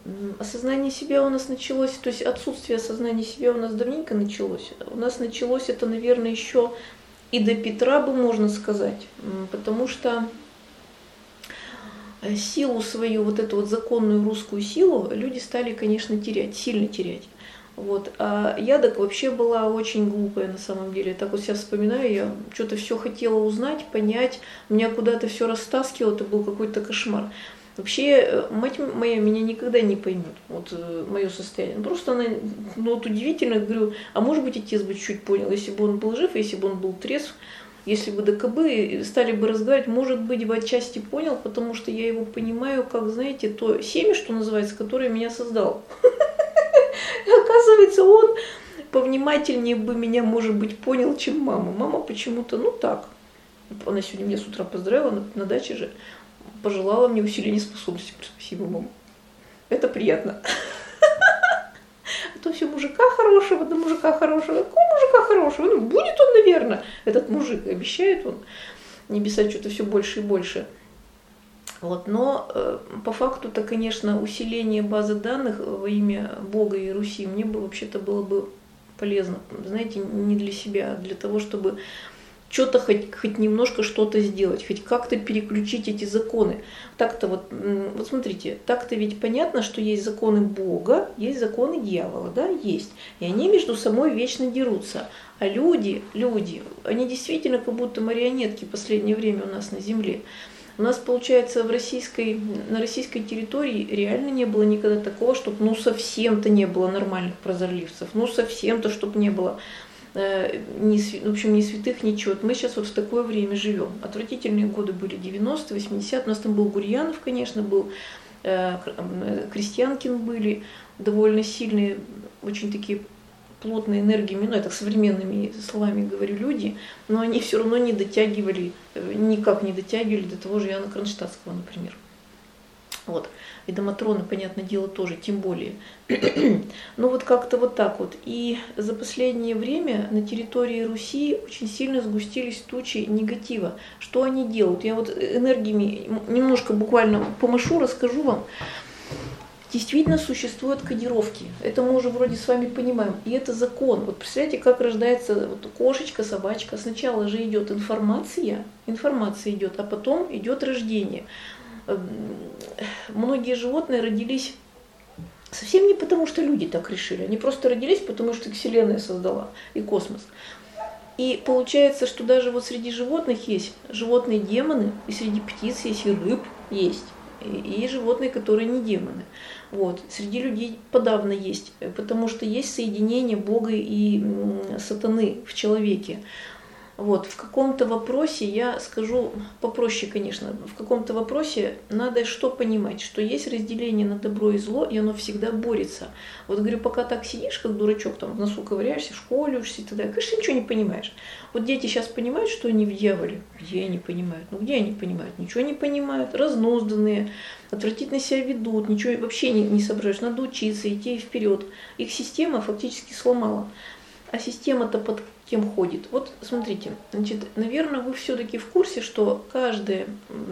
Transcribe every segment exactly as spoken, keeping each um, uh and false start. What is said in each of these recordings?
Осознание себя у нас началось, то есть отсутствие осознания себя у нас давненько началось. У нас началось это, наверное, еще и до Петра бы можно сказать, потому что силу свою, вот эту вот законную русскую силу, люди стали, конечно, терять, сильно терять. Вот. А я так вообще была очень глупая на самом деле. Так вот сейчас вспоминаю, я что-то все хотела узнать, понять, меня куда-то все растаскивало, это был какой-то кошмар. Вообще, мать моя меня никогда не поймет, вот мое состояние. Просто она, ну вот удивительно, говорю, а может быть отец бы чуть понял, если бы он был жив, если бы он был трезв, если бы ДКБ стали бы разговаривать, может быть, бы отчасти понял, потому что я его понимаю, как, знаете, то семя, что называется, которое меня создал. Оказывается, он повнимательнее бы меня, может быть, понял, чем мама. Мама почему-то, ну так, она сегодня меня с утра поздравила, на, на даче же, пожелала мне усиления способностей. Спасибо, мама. Это приятно. А то все мужика хорошего, да мужика хорошего. Какого мужика хорошего? Ну, будет он, наверное, этот мужик. Обещает он. Небеса что-то все больше и больше. Вот, но э, по факту-то, конечно, усиление базы данных во имя Бога и Руси мне бы вообще-то было бы полезно. Знаете, не для себя, а для того, чтобы что-то хоть, хоть немножко что-то сделать, хоть как-то переключить эти законы. Так-то вот, вот смотрите, так-то ведь понятно, что есть законы Бога, есть законы дьявола, да, есть. И они между собой вечно дерутся. А люди, люди, они действительно как будто марионетки в последнее время у нас на земле. У нас, получается, в российской, на российской территории реально не было никогда такого, чтобы ну совсем-то не было нормальных прозорливцев, ну совсем-то, чтобы не было, э, ни, в общем, ни святых, ничего. Мы сейчас вот в такое время живем. Отвратительные годы были девяностые, восьмидесятые. У нас там был Гурьянов, конечно, был, э, Крестьянкин были, довольно сильные, очень такие плотной энергиями, ну это современными словами говорю, люди, но они все равно не дотягивали, никак не дотягивали до того же Иоанна Кронштадтского, например. Вот. И до Матроны, понятное дело, тоже, тем более. Ну вот как-то вот так вот. И за последнее время на территории Руси очень сильно сгустились тучи негатива. Что они делают? Я вот энергиями немножко буквально помашу, расскажу вам. Действительно существуют кодировки. Это мы уже вроде с вами понимаем. И это закон. Вот представляете, как рождается вот кошечка, собачка. Сначала же идет информация, информация идет, а потом идет рождение. Многие животные родились совсем не потому, что люди так решили. Они просто родились, потому что их Вселенная создала и космос. И получается, что даже вот среди животных есть животные-демоны, и среди птиц есть и рыб есть. И животные, которые не демоны. Вот. Среди людей подавно есть, потому что есть соединение Бога и сатаны в человеке. Вот. В каком-то вопросе, я скажу попроще, конечно, в каком-то вопросе надо что понимать, что есть разделение на добро и зло, и оно всегда борется. Вот говорю, пока так сидишь, как дурачок, там в носу ковыряешься, в школе учишься и так далее, конечно, ничего не понимаешь. Вот дети сейчас понимают, что они в дьяволе. Где они понимают? Ну где они понимают? Ничего не понимают, разнузданные, отвратительно себя ведут, ничего вообще не, не соображаешь. Надо учиться, идти вперед. Их система фактически сломала. А система-то под кем ходит? Вот смотрите, значит, наверное, вы все-таки в курсе, что каждое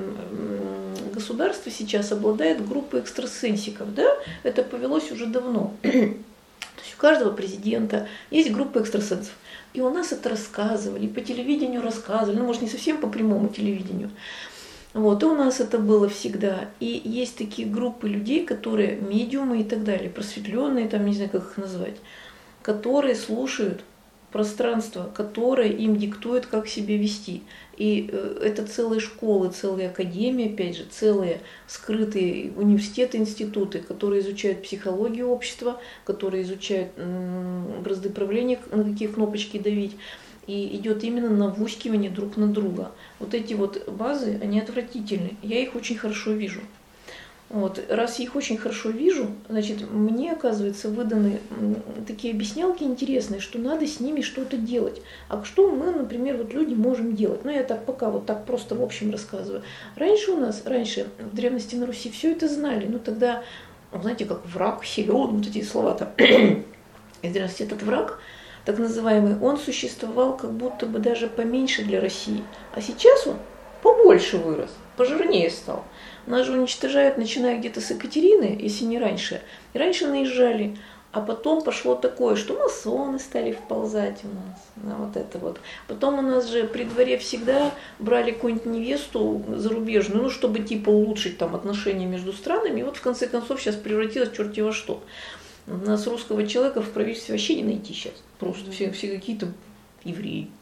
государство сейчас обладает группой экстрасенсиков, да? Это повелось уже давно. То есть у каждого президента есть группа экстрасенсов. И у нас это рассказывали, по телевидению рассказывали, ну, может, не совсем по прямому телевидению. Вот, и у нас это было всегда. И есть такие группы людей, которые медиумы и так далее, просветленные, там, не знаю, как их назвать, которые слушают пространство, которое им диктует, как себя вести. И это целые школы, целые академии, опять же, целые скрытые университеты, институты, которые изучают психологию общества, которые изучают бразды правления, на какие кнопочки давить. И идет именно навускивание друг на друга. Вот эти вот базы, они отвратительны. Я их очень хорошо вижу. Вот. Раз я их очень хорошо вижу, значит, мне, оказывается, выданы такие объяснялки интересные, что надо с ними что-то делать. А что мы, например, вот люди можем делать? Ну, я так пока вот так просто в общем рассказываю. Раньше у нас, раньше в древности на Руси все это знали. Ну, тогда, знаете, как враг силен, вот эти слова-то. И в древности этот враг, так называемый, он существовал как будто бы даже поменьше для России. А сейчас он побольше. побольше вырос, пожирнее стал. Нас же уничтожают, начиная где-то с Екатерины, если не раньше. И раньше наезжали, а потом пошло такое, что масоны стали вползать у нас на вот это вот. Потом у нас же при дворе всегда брали какую-нибудь невесту зарубежную, ну, чтобы типа улучшить там отношения между странами. И вот в конце концов сейчас превратилось в черти во что. У нас русского человека в правительстве вообще не найти сейчас. Просто все, все какие-то евреи.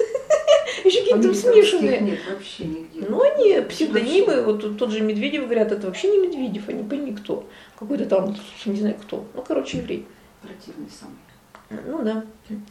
Еще какие-то смешанные. Нет, вообще нигде. Ну, они псевдонимы, вот тот же Медведев говорят, это вообще не Медведев, а не пойми кто. Какой-то там, не знаю кто. Ну, короче, еврей. Противный самый. Ну, да.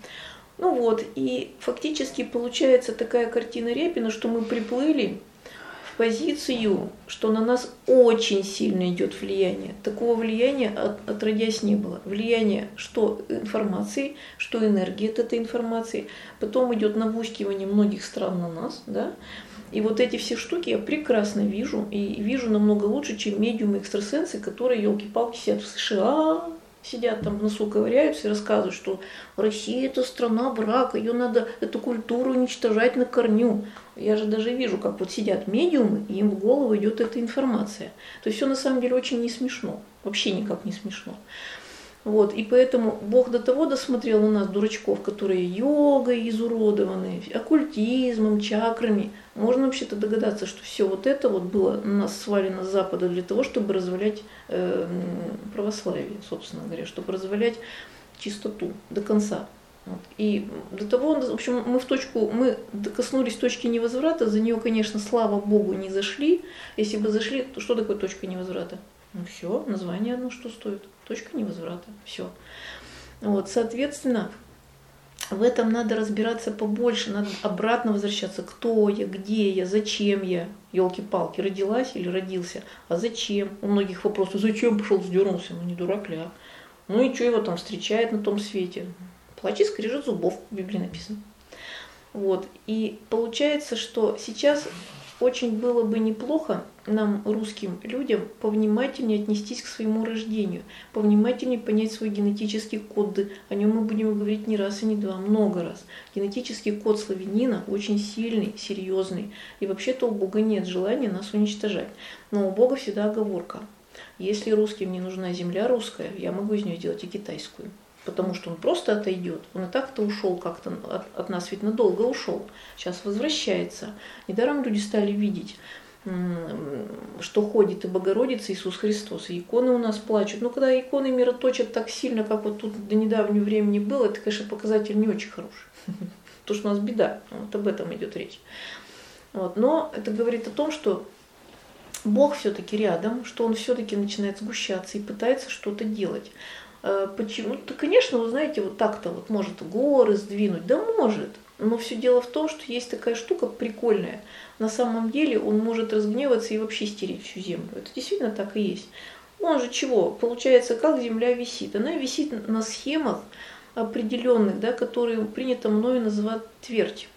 Ну вот, и фактически получается такая картина Репина, что мы приплыли в позицию, что на нас очень сильно идет влияние. Такого влияния от, отродясь не было. Влияние что информации, что энергии от этой информации. Потом идет навускивание многих стран на нас, да. И вот эти все штуки я прекрасно вижу, и вижу намного лучше, чем медиумы-экстрасенсы, которые, елки-палки, сидят в США, сидят там в носу ковыряются и рассказывают, что Россия это страна брака, ее надо, эту культуру уничтожать на корню. Я же даже вижу, как вот сидят медиумы, и им в голову идет эта информация. То есть все на самом деле очень не смешно, вообще никак не смешно. Вот, и поэтому Бог до того досмотрел у нас, дурачков, которые йогой изуродованы, оккультизмом, чакрами. Можно вообще-то догадаться, что все вот это вот было на нас свалено с Запада для того, чтобы развалять э, православие, собственно говоря, чтобы развалять чистоту до конца. Вот. И до того, в общем, мы в точку, мы коснулись точки невозврата, за нее, конечно, слава Богу, не зашли. Если бы зашли, то что такое точка невозврата? Ну все, название одно что стоит. Точка невозврата. Все. Вот, соответственно, в этом надо разбираться побольше, надо обратно возвращаться. Кто я, где я, зачем я, елки-палки, родилась или родился, а зачем? У многих вопросов, зачем пошел, сдернулся, ну не дурак ли, а? Ну и что его там встречает на том свете? Плач и скрежет зубов, в Библии написано. Вот, и получается, что сейчас очень было бы неплохо нам, русским людям, повнимательнее отнестись к своему рождению, повнимательнее понять свой генетический код. О нем мы будем говорить не раз и не два, много раз. Генетический код славянина очень сильный, серьезный. И вообще-то у Бога нет желания нас уничтожать. Но у Бога всегда оговорка. Если русским не нужна земля русская, я могу из нее сделать и китайскую. Потому что он просто отойдет. Он и так-то ушел как-то от, от нас, ведь надолго ушел. Сейчас возвращается. Недаром люди стали видеть, что ходит и Богородица Иисус Христос. И иконы у нас плачут. Но когда иконы мироточат так сильно, как вот тут до недавнего времени было, это, конечно, показатель не очень хороший. Потому что у нас беда. Вот об этом идет речь. Вот. Но это говорит о том, что Бог все-таки рядом, что Он все-таки начинает сгущаться и пытается что-то делать. Почему? Да, конечно, вы знаете, вот так-то вот может горы сдвинуть, да может. Но все дело в том, что есть такая штука прикольная. На самом деле он может разгневаться и вообще стереть всю землю. Это действительно так и есть. Он же чего? Получается, как Земля висит? Она висит на схемах определенных, да, которые принято мною называть твердь.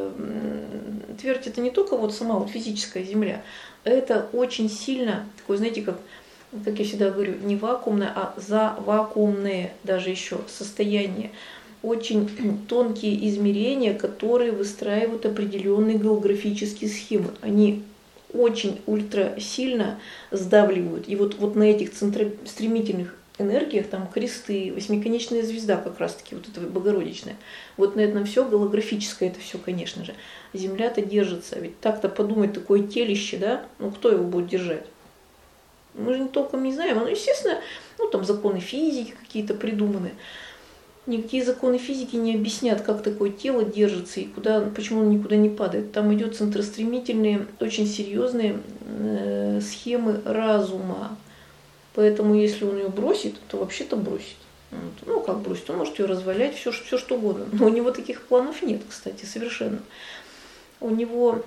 Твердь это не только вот сама вот физическая Земля, это очень сильно такое, знаете, как как я всегда говорю, не вакуумное, а завакуумное даже еще состояние. Очень тонкие измерения, которые выстраивают определенные географические схемы. Они очень ультра сильно сдавливают. И вот, вот на этих центростремительных энергиях, там кресты, восьмиконечная звезда как раз-таки, вот это Богородичная. Вот на этом все голографическое, это все, конечно же. Земля-то держится. Ведь так-то подумать, такое телище, да, ну кто его будет держать? Мы же толком не знаем. Ну, естественно, ну, там законы физики какие-то придуманы. Никакие законы физики не объяснят, как такое тело держится и куда, почему оно никуда не падает. Там идет центростремительные, очень серьезные э, схемы разума. Поэтому, если он ее бросит, то вообще-то бросит. Вот. Ну, как бросит? Он может ее развалять, все, все что угодно. Но у него таких планов нет, кстати, совершенно. У него...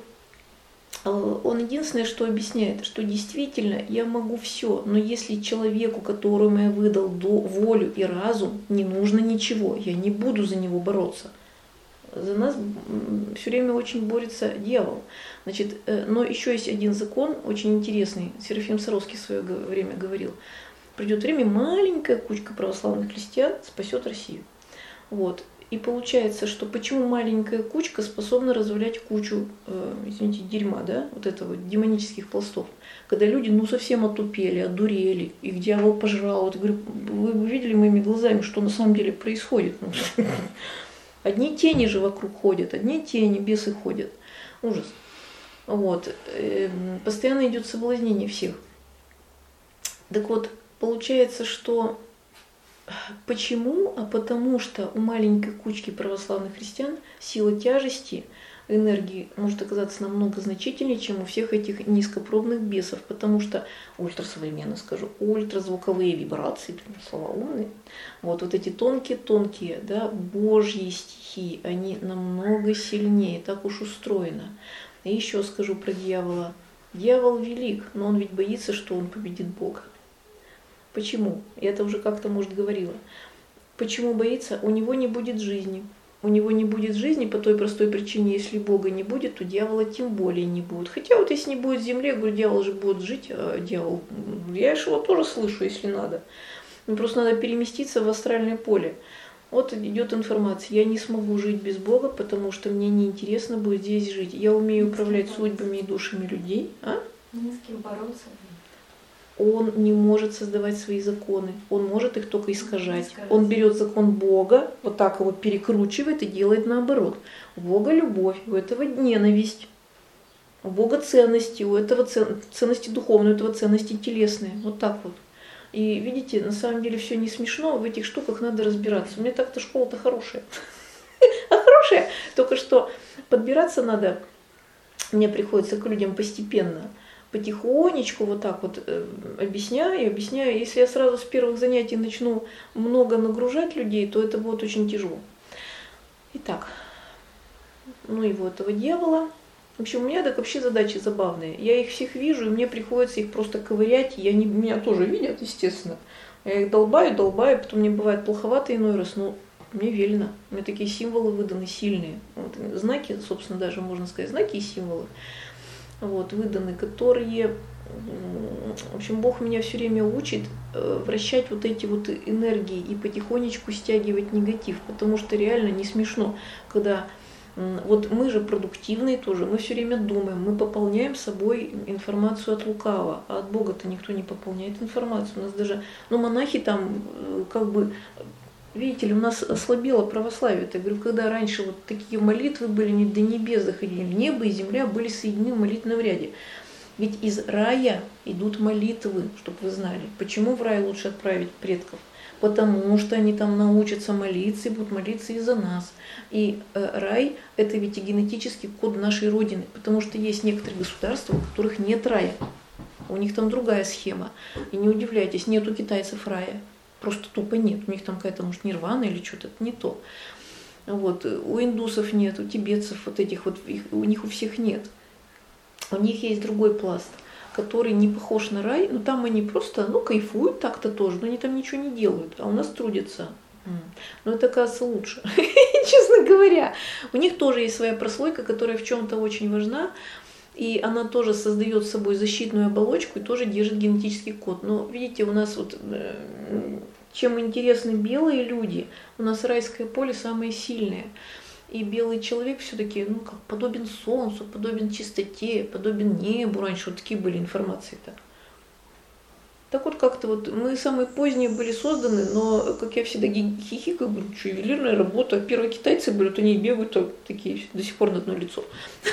Он единственное, что объясняет, что действительно я могу все, но если человеку, которому я выдал волю и разум, не нужно ничего, я не буду за него бороться. За нас все время очень борется дьявол. Значит, но еще есть один закон, очень интересный, Серафим Саровский в свое время говорил. Придет время, маленькая кучка православных христиан спасет Россию. Вот. И получается, что почему маленькая кучка способна развалять кучу, э, извините, дерьма, да, вот этого, демонических пластов. Когда люди, ну, совсем отупели, одурели, их дьявол пожрал. Вот, я говорю, вы видели моими глазами, что на самом деле происходит? Ну, одни тени же вокруг ходят, одни тени, бесы ходят. Ужас. Вот. Постоянно идет соблазнение всех. Так вот, получается, что почему? А потому что у маленькой кучки православных христиан сила тяжести, энергии может оказаться намного значительнее, чем у всех этих низкопробных бесов, потому что, ультрасовременно скажу, ультразвуковые вибрации, слова умные, вот, вот эти тонкие-тонкие, да, божьи стихии, они намного сильнее, так уж устроено. И еще скажу про дьявола. Дьявол велик, но он ведь боится, что он победит Бога. Почему? Я это уже как-то, может, говорила. Почему боится? У него не будет жизни. У него не будет жизни по той простой причине, если Бога не будет, то дьявола тем более не будет. Хотя вот если не будет земли, я говорю, дьявол же будет жить, а дьявол, я же его тоже слышу, если надо. Но просто надо переместиться в астральное поле. Вот идет информация, я не смогу жить без Бога, потому что мне неинтересно будет здесь жить. Я умею управлять судьбами и душами людей. А? Не с кем бороться. Он не может создавать свои законы, он может их только искажать. Он берет закон Бога, вот так его перекручивает и делает наоборот. У Бога любовь, у этого ненависть, у Бога ценности, у этого ценности духовные, у этого ценности телесные. Вот так вот. И видите, на самом деле все не смешно, в этих штуках надо разбираться. У меня так-то школа-то хорошая. А хорошая, только что подбираться надо, мне приходится к людям постепенно. Потихонечку вот так вот э, объясняю, объясняю. Если я сразу с первых занятий начну много нагружать людей, то это будет очень тяжело. Итак, ну и вот этого дьявола. В общем, у меня так вообще задачи забавные. Я их всех вижу, и мне приходится их просто ковырять. И они меня тоже видят, естественно. Я их долбаю, долбаю, потом мне бывает плоховато иной раз, но мне велено. У меня такие символы выданы сильные. Вот, знаки, собственно, даже можно сказать, знаки и символы. Вот, выданы, которые, в общем, Бог меня все время учит вращать вот эти вот энергии и потихонечку стягивать негатив, потому что реально не смешно, когда вот мы же продуктивные тоже, мы все время думаем, мы пополняем собой информацию от лукавого, а от Бога-то никто не пополняет информацию. У нас даже, ну, монахи там как бы, видите ли, у нас ослабело православие. Я говорю, когда раньше вот такие молитвы были, не до небес доходили, небо и земля были соединены в молитвенном ряде. Ведь из рая идут молитвы, чтобы вы знали. Почему в рай лучше отправить предков? Потому что они там научатся молиться и будут молиться и за нас. И э, рай – это ведь и генетический код нашей Родины, потому что есть некоторые государства, у которых нет рая. У них там другая схема. И не удивляйтесь, нет у китайцев рая. Просто тупо нет. У них там какая-то, может, нирвана или что-то, это не то. Вот. У индусов нет, у тибетцев вот этих вот, их, у них у всех нет. У них есть другой пласт, который не похож на рай, но там они просто, ну, кайфуют так-то тоже, но они там ничего не делают, а у нас трудятся. Но это, оказывается, лучше, честно говоря. У них тоже есть своя прослойка, которая в чем-то очень важна, и она тоже создает с собой защитную оболочку и тоже держит генетический код. Но видите, у нас вот, чем интересны белые люди, у нас райское поле самое сильное. И белый человек все-таки, ну, как подобен солнцу, подобен чистоте, подобен небу. Раньше вот такие были информации-то. Так вот как-то вот мы самые поздние были созданы, но, как я всегда хихикаю, говорю, что ювелирная работа. Первые китайцы были, вот они бегают вот такие до сих пор на одно лицо.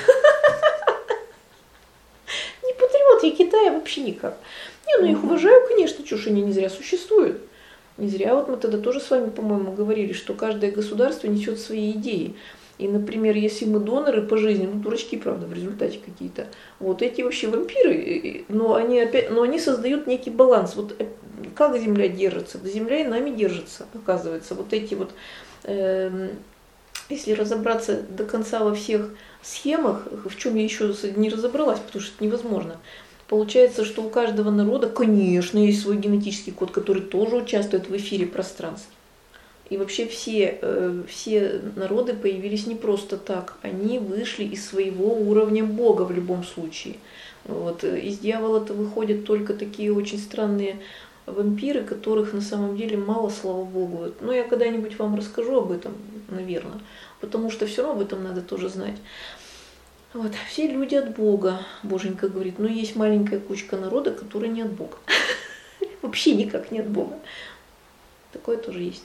Не патриот я Китая вообще никак. Не, ну их уважаю, конечно, чушь, они не зря существуют. Не зря вот мы тогда тоже с вами, по-моему, говорили, что каждое государство несет свои идеи. И, например, если мы доноры по жизни, ну, дурачки, правда, в результате какие-то, вот эти вообще вампиры, но они, опять, но они создают некий баланс. Вот как Земля держится? Да Земля и нами держится, оказывается. Вот эти вот, э, если разобраться до конца во всех схемах, в чем я еще не разобралась, потому что это невозможно, получается, что у каждого народа, конечно, есть свой генетический код, который тоже участвует в эфире пространства. И вообще все, э, все народы появились не просто так. Они вышли из своего уровня Бога в любом случае. Вот. Из дьявола-то выходят только такие очень странные вампиры, которых на самом деле мало, слава богу. Но я когда-нибудь вам расскажу об этом, наверное, потому что все равно об этом надо тоже знать. Вот. Все люди от Бога, Боженька говорит, но есть маленькая кучка народа, которая не от Бога. Вообще никак не от Бога. Такое тоже есть.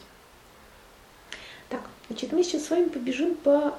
Так, значит, мы сейчас с вами побежим по,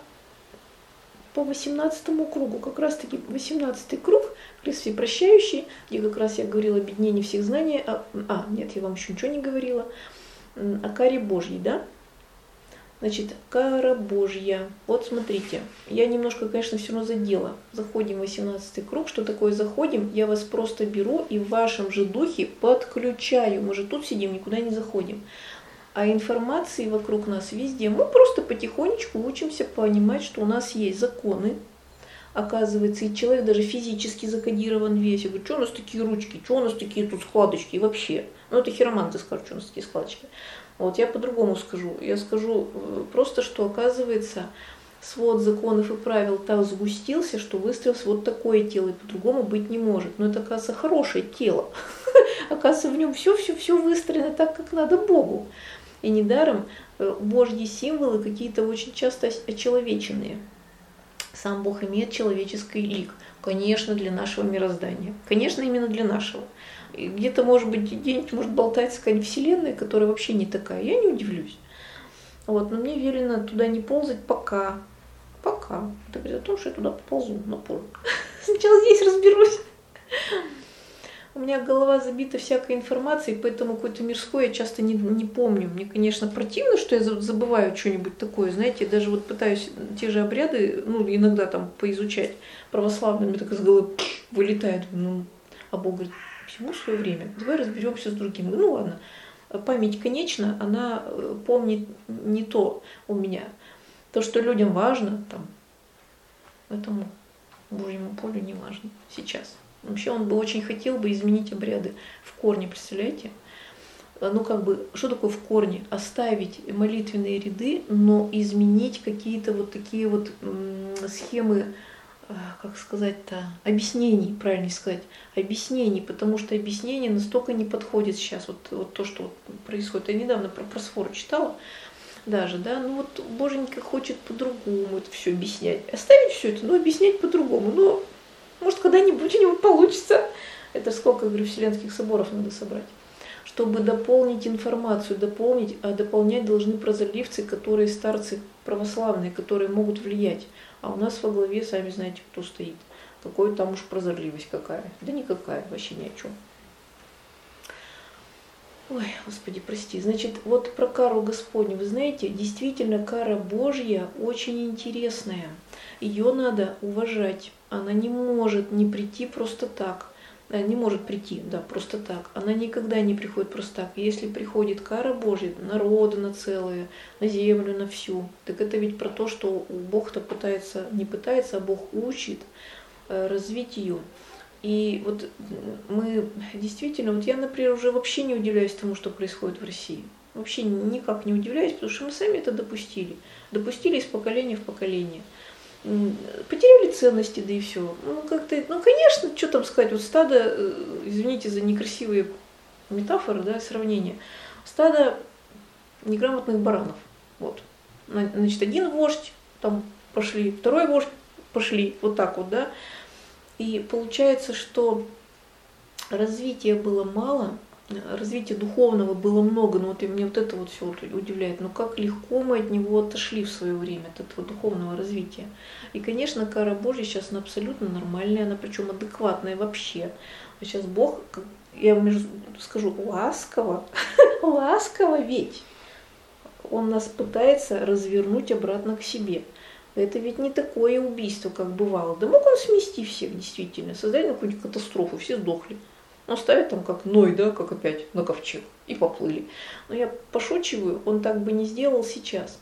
по восемнадцатому кругу. Как раз таки восемнадцатый круг, крест всепрощающий, где как раз я говорила о объединении всех знаний. А, а, нет, я вам еще ничего не говорила. О каре Божьей, да? Значит, кара Божья. Вот смотрите, я немножко, конечно, все равно задела. Заходим в восемнадцатый круг. Что такое заходим? Я вас просто беру и в вашем же духе подключаю. Мы же тут сидим, никуда не заходим. А информации вокруг нас везде. Мы просто потихонечку учимся понимать, что у нас есть законы. Оказывается, и человек даже физически закодирован весь. Я говорю, что у нас такие ручки, что у нас такие тут складочки и вообще. Ну, это хироманты скажут, что у нас такие складочки. Вот я по-другому скажу. Я скажу просто, что оказывается, свод законов и правил так сгустился, что выстроился вот такое тело, и по-другому быть не может. Но это, оказывается, хорошее тело. Оказывается, в нем все-все-все выстроено так, как надо Богу. И недаром Божьи символы какие-то очень часто очеловеченные. Сам Бог имеет человеческий лик. Конечно, для нашего мироздания. Конечно, именно для нашего. И где-то, может быть, где-нибудь может болтаться какая-нибудь вселенная, которая вообще не такая. Я не удивлюсь. Вот, но мне велено туда не ползать пока. Пока. Это говорит о том, что я туда поползу, но позже. Сначала здесь разберусь. У меня голова забита всякой информацией, поэтому какое-то мирское я часто не, не помню. Мне, конечно, противно, что я забываю что-нибудь такое. Знаете, я даже вот пытаюсь те же обряды, ну, иногда там поизучать православные, мне так из головы вылетает. Ну, а Бог говорит, всему свое время. Давай разберемся с другим. Ну ладно, память конечна, она помнит не то у меня. То, что людям важно, там, этому Божьему полю не важно сейчас. Вообще он бы очень хотел бы изменить обряды в корне, представляете? Ну как бы, что такое в корне? Оставить молитвенные ряды, но изменить какие-то вот такие вот схемы, как сказать-то, объяснений, правильно сказать, объяснений, потому что объяснение настолько не подходит сейчас, вот, вот то, что вот происходит. Я недавно про просфору читала даже, да, ну вот Боженька хочет по-другому это все объяснять. Оставить все это, но объяснять по-другому, но может когда-нибудь у него получится. Это сколько, говорю, вселенских соборов надо собрать, чтобы дополнить информацию, дополнить, а дополнять должны прозорливцы, которые старцы православные, которые могут влиять. А у нас во главе, сами знаете, кто стоит. Какой там уж прозорливость какая. Да никакая, вообще ни о чем. Ой, Господи, прости. Значит, вот про кару Господню. Вы знаете, действительно, кара Божья очень интересная. Ее надо уважать. Она не может не прийти просто так. Не может прийти, да, просто так. Она никогда не приходит просто так. Если приходит кара Божья, народа на целое, на землю, на всю, так это ведь про то, что Бог-то пытается, не пытается, а Бог учит развить ее. И вот мы действительно, вот я, например, уже вообще не удивляюсь тому, что происходит в России. Вообще никак не удивляюсь, потому что мы сами это допустили. Допустили из поколения в поколение. Потеряли ценности, да и все. Ну, как-то, ну, конечно, что там сказать, вот стадо, извините за некрасивые метафоры, да, сравнения, стадо неграмотных баранов. Вот. Значит, один вождь, там пошли, второй вождь пошли, вот так вот, да. И получается, что развития было мало, развития духовного было много, но вот и мне вот это вот все вот удивляет, но как легко мы от него отошли в свое время, от этого духовного развития. И, конечно, кара Божья сейчас она абсолютно нормальная, она причем адекватная вообще. Сейчас Бог, я вам скажу, ласково, ласково ведь, Он нас пытается развернуть обратно к себе. Это ведь не такое убийство, как бывало. Да мог он смести всех, действительно, создать какую-нибудь катастрофу, все сдохли. Но ставят там как Ной, да, как опять на ковчег, и поплыли. Но я пошучиваю, он так бы не сделал сейчас.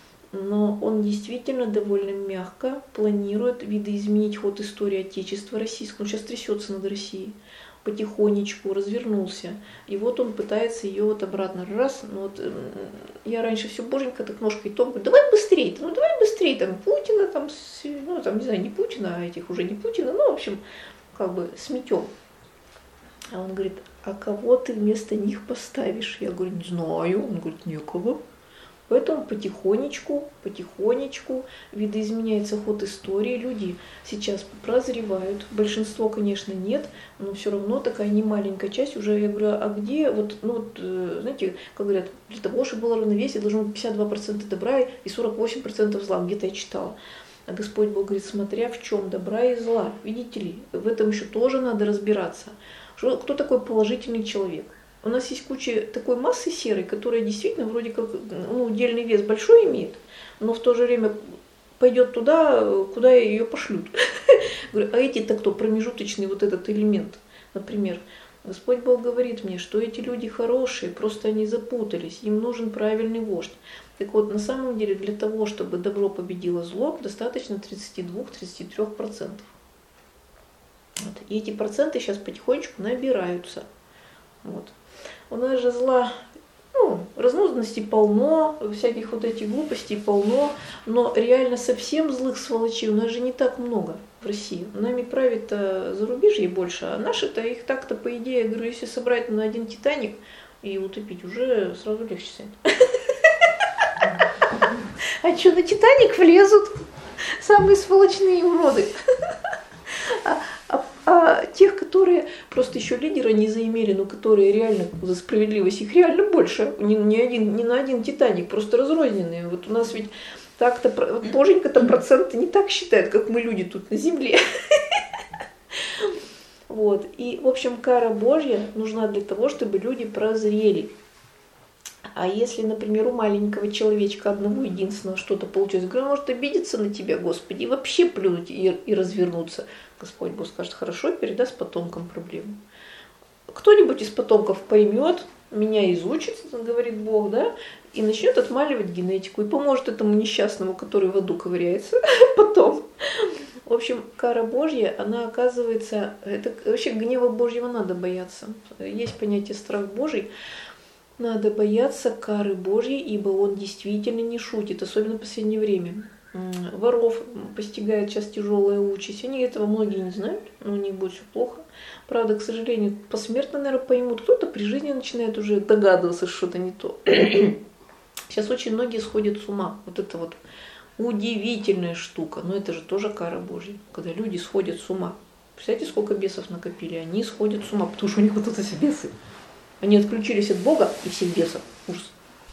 Но он действительно довольно мягко планирует видоизменить ход истории Отечества Российского. Он сейчас трясется над Россией. Потихонечку развернулся. И вот он пытается ее вот обратно раз. Ну вот, я раньше все боженька так ножкой том, говорю, давай быстрее, ну давай быстрее, там Путина, там, ну там, не знаю, не Путина, а этих уже не Путина, ну в общем, как бы сметем. А он говорит, а кого ты вместо них поставишь? Я говорю, не знаю. Он говорит, некого. Поэтому потихонечку, потихонечку видоизменяется ход истории. Люди сейчас прозревают. Большинство, конечно, нет, но все равно такая немаленькая часть уже. Я говорю, а где, вот, ну, вот, знаете, как говорят, для того, чтобы было равновесие, должно быть пятьдесят два процента добра и сорок восемь процентов зла. Где-то я читала. А Господь Бог говорит, смотря в чем добра и зла. Видите ли, в этом еще тоже надо разбираться. Что, кто такой положительный человек? У нас есть куча такой массы серой, которая действительно вроде как, ну, удельный вес большой имеет, но в то же время пойдет туда, куда ее пошлют. Говорю, а эти-то кто? Промежуточный вот этот элемент, например. Господь Бог говорит мне, что эти люди хорошие, просто они запутались, им нужен правильный вождь. Так вот, на самом деле, для того, чтобы добро победило зло, достаточно тридцать два - тридцать три процента. Вот. И эти проценты сейчас потихонечку набираются. Вот. У нас же зла, ну, разнузданностей полно, всяких вот этих глупостей полно, но реально совсем злых сволочей у нас же не так много в России. Нами правит-то зарубежье больше, а наши-то их так-то, по идее, я говорю, если собрать на один Титаник и утопить, уже сразу легче станет. А что, на Титаник влезут самые сволочные уроды? А тех, которые просто еще лидера не заимели, но которые реально за справедливость, их реально больше. Не, не, один, не на один Титаник, просто разрозненные. Вот у нас ведь так-то, вот Боженька-то проценты не так считает, как мы люди тут на земле. Вот. И, в общем, кара Божья нужна для того, чтобы люди прозрели. А если, например, у маленького человечка одного единственного что-то получилось, говорю, может обидеться на тебя, Господи, и вообще плюнуть и, и развернуться. Господь Бог скажет, хорошо, передаст потомкам проблему. Кто-нибудь из потомков поймет, меня изучит, говорит Бог, да, и начнет отмаливать генетику, и поможет этому несчастному, который в аду ковыряется потом. В общем, кара Божья, она оказывается, это вообще гнева Божьего надо бояться. Есть понятие страх Божий. Надо бояться кары Божьей, ибо он действительно не шутит, особенно в последнее время. Воров постигает сейчас тяжелая участь. Они этого многие не знают, но у них будет все плохо. Правда, к сожалению, посмертно, наверное, поймут. Кто-то при жизни начинает уже догадываться, что что-то не то. Сейчас очень многие сходят с ума. Вот это вот удивительная штука. Но это же тоже кара Божья, когда люди сходят с ума. Представляете, сколько бесов накопили? Они сходят с ума, потому что у них вот это все бесы. Они отключились от Бога и всех бесов. Ужас.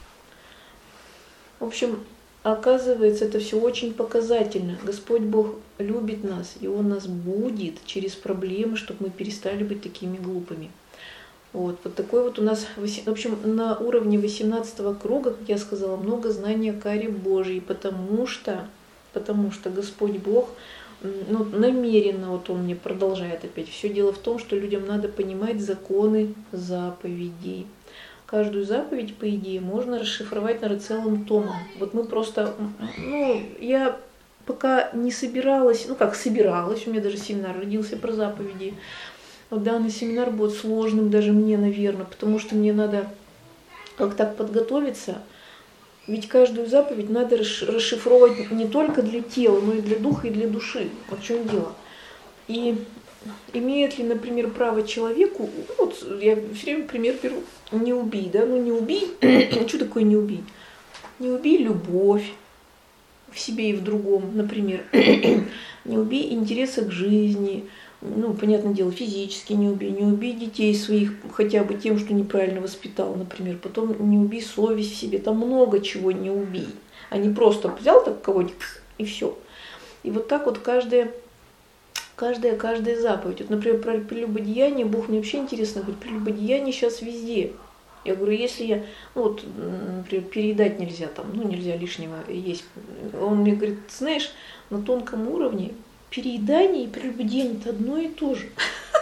В общем, оказывается, это все очень показательно. Господь Бог любит нас, и Он нас будет через проблемы, чтобы мы перестали быть такими глупыми. Вот, вот такой вот у нас, в общем, на уровне восемнадцатого круга, как я сказала, много знаний о каре Божьей, потому что, потому что Господь Бог, ну, намеренно, вот он мне продолжает опять. Все дело в том, что людям надо понимать законы заповедей. Каждую заповедь, по идее, можно расшифровать, наверное, целым томом. Вот мы просто, ну, я пока не собиралась, ну как собиралась, у меня даже семинар родился про заповеди. Вот данный семинар будет сложным даже мне, наверное, потому что мне надо как так подготовиться. Ведь каждую заповедь надо расшифровать не только для тела, но и для духа, и для души. Вот в чем дело. И имеет ли, например, право человеку, вот я все время пример беру, не убий, да, ну не убий, что такое не убий? Не убий любовь в себе и в другом, например. Не убей интереса к жизни, ну, понятное дело, физически не убей, не убей детей своих хотя бы тем, что неправильно воспитал, например, потом не убей совесть в себе, там много чего не убей, а не просто взял так кого-нибудь и все. И вот так вот каждая, каждая, каждая заповедь. Вот, например, про прелюбодеяние, Бог мне вообще интересно, говорит, прелюбодеяние сейчас везде. Я говорю, если я, ну вот, например, переедать нельзя, там, ну нельзя лишнего есть. Он мне говорит, знаешь, на тонком уровне переедание и прелюбодеяние – это одно и то же.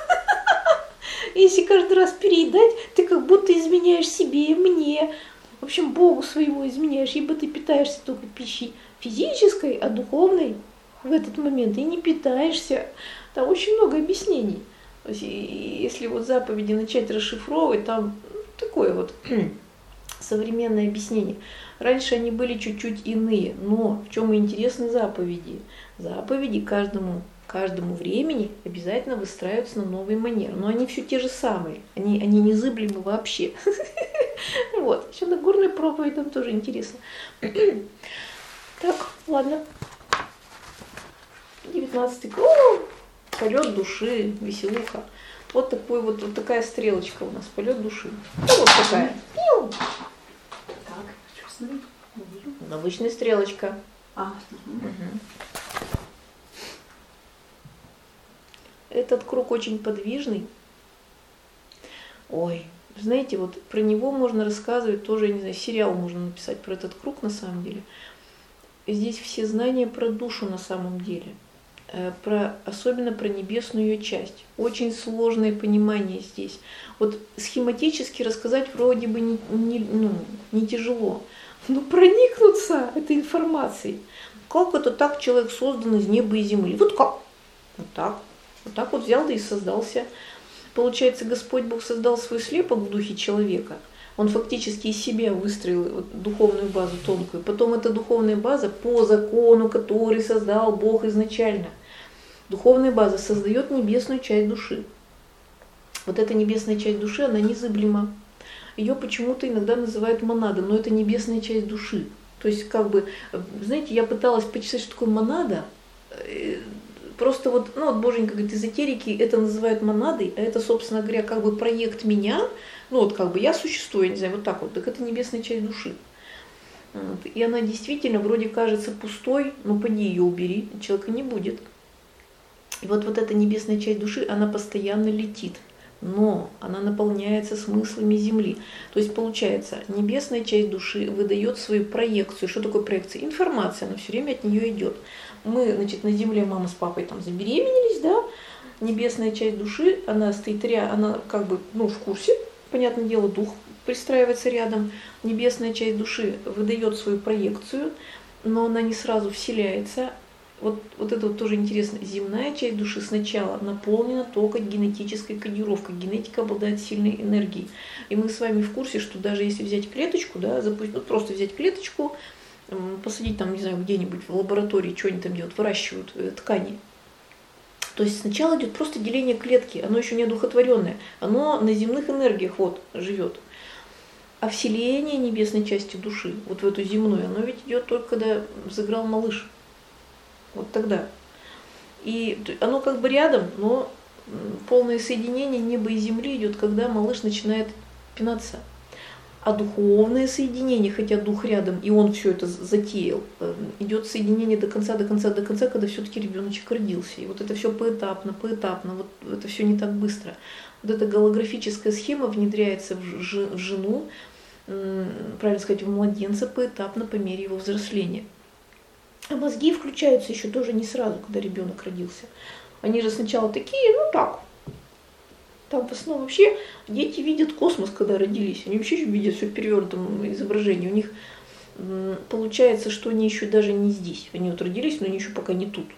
Если каждый раз переедать, ты как будто изменяешь себе и мне. В общем, Богу своему изменяешь, ибо ты питаешься только пищей физической, а духовной в этот момент и не питаешься. Там очень много объяснений. Если вот заповеди начать расшифровывать, там такое вот современное объяснение. Раньше они были чуть-чуть иные, но в чем и интересны заповеди? Заповеди каждому каждому времени обязательно выстраиваются на новые манеры. Но они все те же самые, они, они незыблемы вообще. Вот, еще на горной проповеди там тоже интересно. Так, ладно. девятнадцатый круг. Полет души, веселуха. Вот, такой вот, вот такая стрелочка у нас, полет души. Ну, вот такая. Так, что смотри? Обычная стрелочка. А, угу. Угу. Этот круг очень подвижный. Ой, знаете, вот про него можно рассказывать тоже, я не знаю, сериал можно написать про этот круг на самом деле. Здесь все знания про душу на самом деле. Про, особенно про небесную ее часть. Очень сложное понимание здесь. Вот схематически рассказать вроде бы не, не, ну, не тяжело, но проникнуться этой информацией. Как это так человек создан из неба и земли? Вот как? Вот так. Вот так вот взял да и создался. Получается, Господь Бог создал свой слепок в духе человека. Он фактически из себя выстроил вот духовную базу тонкую. Потом эта духовная база по закону, который создал Бог изначально. Духовная база создает небесную часть души. Вот эта небесная часть души, она незыблема. Ее почему-то иногда называют монада, но это небесная часть души. То есть, как бы, знаете, я пыталась почитать, что такое монада. Просто вот, ну вот Боженька говорит, эзотерики это называют монадой, а это, собственно говоря, как бы проект меня, ну вот как бы я существую, я не знаю, вот так вот, так это небесная часть души. Вот. И она действительно вроде кажется пустой, но поди ее убери, человека не будет. И вот, вот эта небесная часть души, она постоянно летит, но она наполняется смыслами Земли. То есть получается, небесная часть души выдает свою проекцию. Что такое проекция? Информация, она все время от нее идет. Мы, значит, на Земле мама с папой там забеременелись, да, небесная часть души, она стоит рядом, она как бы, ну, в курсе, понятное дело, дух пристраивается рядом, небесная часть души выдает свою проекцию, но она не сразу вселяется. Вот, вот это вот тоже интересно. Земная часть души сначала наполнена только генетической кодировкой. Генетика обладает сильной энергией. И мы с вами в курсе, что даже если взять клеточку, да, запустить, ну, просто взять клеточку, посадить там, не знаю, где-нибудь в лаборатории, что они там делают, выращивают ткани. То есть сначала идет просто деление клетки, оно еще не одухотворенное, оно на земных энергиях вот живет. А вселение небесной части души, вот в эту земную, оно ведь идет только когда взыграл малыш. Вот тогда. И оно как бы рядом, но полное соединение неба и земли идет, когда малыш начинает пинаться. А духовное соединение, хотя дух рядом, и он все это затеял, идет соединение до конца, до конца, до конца, когда все-таки ребеночек родился. И вот это все поэтапно, поэтапно, вот это все не так быстро. Вот эта голографическая схема внедряется в жену, правильно сказать, в младенца поэтапно по мере его взросления. А мозги включаются еще тоже не сразу, когда ребенок родился. Они же сначала такие, ну так. Там в основном вообще дети видят космос, когда родились. Они вообще видят все в перевернутом изображении. У них получается, что они еще даже не здесь. Они вот родились, но они еще пока не тут.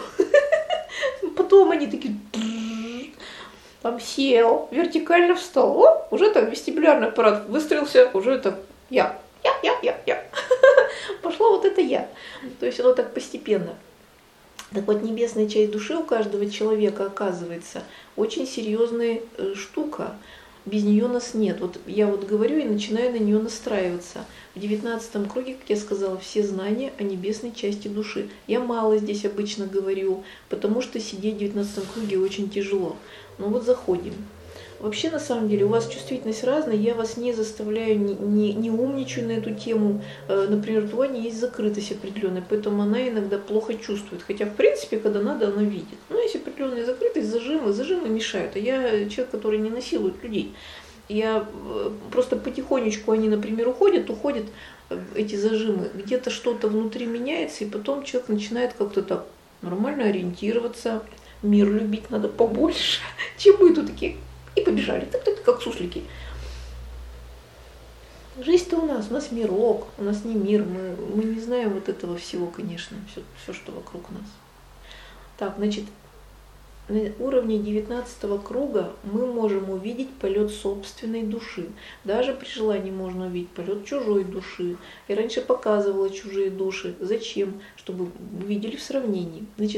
Потом они такие... Там сел, вертикально встал. О, уже так вестибулярный аппарат выстроился, уже так я. Я, я, я, я. Пошло вот это я. То есть оно так постепенно. Так вот, небесная часть души у каждого человека, оказывается, очень серьезная штука. Без нее нас нет. Вот я вот говорю и начинаю на нее настраиваться. В девятнадцатом круге, как я сказала, все знания о небесной части души. Я мало здесь обычно говорю, потому что сидеть в девятнадцатом круге очень тяжело. Но вот заходим. Вообще, на самом деле, у вас чувствительность разная, я вас не заставляю, не, не, не умничаю на эту тему. Например, у Ани есть закрытость определенная, поэтому она иногда плохо чувствует. Хотя, в принципе, когда надо, она видит. Но есть определенная закрытость, зажимы, зажимы мешают. А я человек, который не насилует людей. Я просто потихонечку, они, например, уходят, уходят эти зажимы. Где-то что-то внутри меняется, и потом человек начинает как-то так нормально ориентироваться. Мир любить надо побольше, чем мы тут такие. И побежали, так-так, как суслики. Жизнь-то у нас, у нас мирок, у нас не мир, мы, мы не знаем вот этого всего, конечно, все, все, что вокруг нас. Так, значит, на уровне девятнадцатого круга мы можем увидеть полет собственной души. Даже при желании можно увидеть полет чужой души. Я раньше показывала чужие души. Зачем? Чтобы вы видели в сравнении. Значит,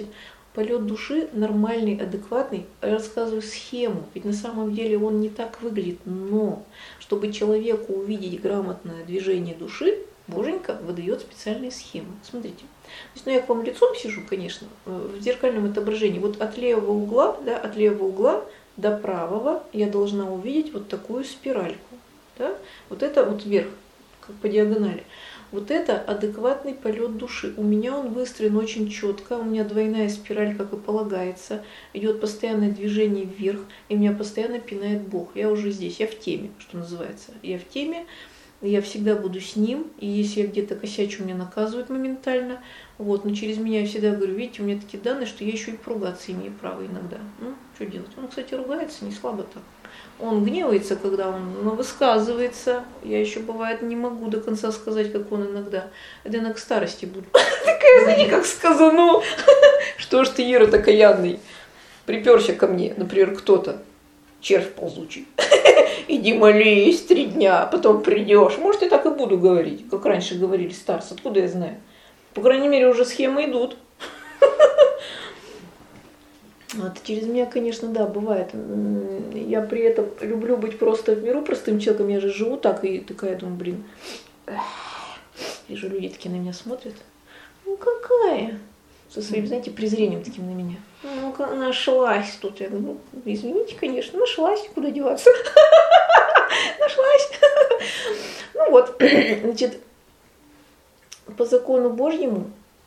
Полет души нормальный, адекватный. Я рассказываю схему, ведь на самом деле он не так выглядит. Но чтобы человеку увидеть грамотное движение души, Боженька выдает специальные схемы. Смотрите. То есть, ну, я к вам лицом сижу, конечно, в зеркальном отображении. Вот от левого угла, да, от левого угла до правого я должна увидеть вот такую спиральку. Да? Вот это вот вверх, как по диагонали. Вот это адекватный полет души. У меня он выстроен очень четко, у меня двойная спираль, как и полагается, идет постоянное движение вверх, и меня постоянно пинает Бог. Я уже здесь, я в теме, что называется. Я в теме, я всегда буду с ним, и если я где-то косячу, меня наказывают моментально. Вот, но через меня я всегда говорю, видите, у меня такие данные, что я еще и поругаться имею право иногда. Ну, что делать? Он, кстати, ругается не слабо так. Он гневается, когда он ну, высказывается. Я еще, бывает, не могу до конца сказать, как он иногда. Это я к старости буду. Такая, знаете, как сказано. Что ж ты, Ира, окаянный? Приперся ко мне, например, кто-то. Червь ползучий. Иди молись три дня, потом придешь. Может, я так и буду говорить, как раньше говорили старцы. Откуда я знаю? По крайней мере, уже схемы идут. Вот, через меня, конечно, да, бывает. Я при этом люблю быть просто в миру простым человеком. Я же живу так, и такая думаю, блин. Вижу, люди такие на меня смотрят. Ну какая? Со своим, знаете, презрением таким на меня. Ну-ка, нашлась тут. Я говорю, ну, извините, конечно, нашлась, куда деваться. Нашлась. Ну вот, значит, по закону Божьему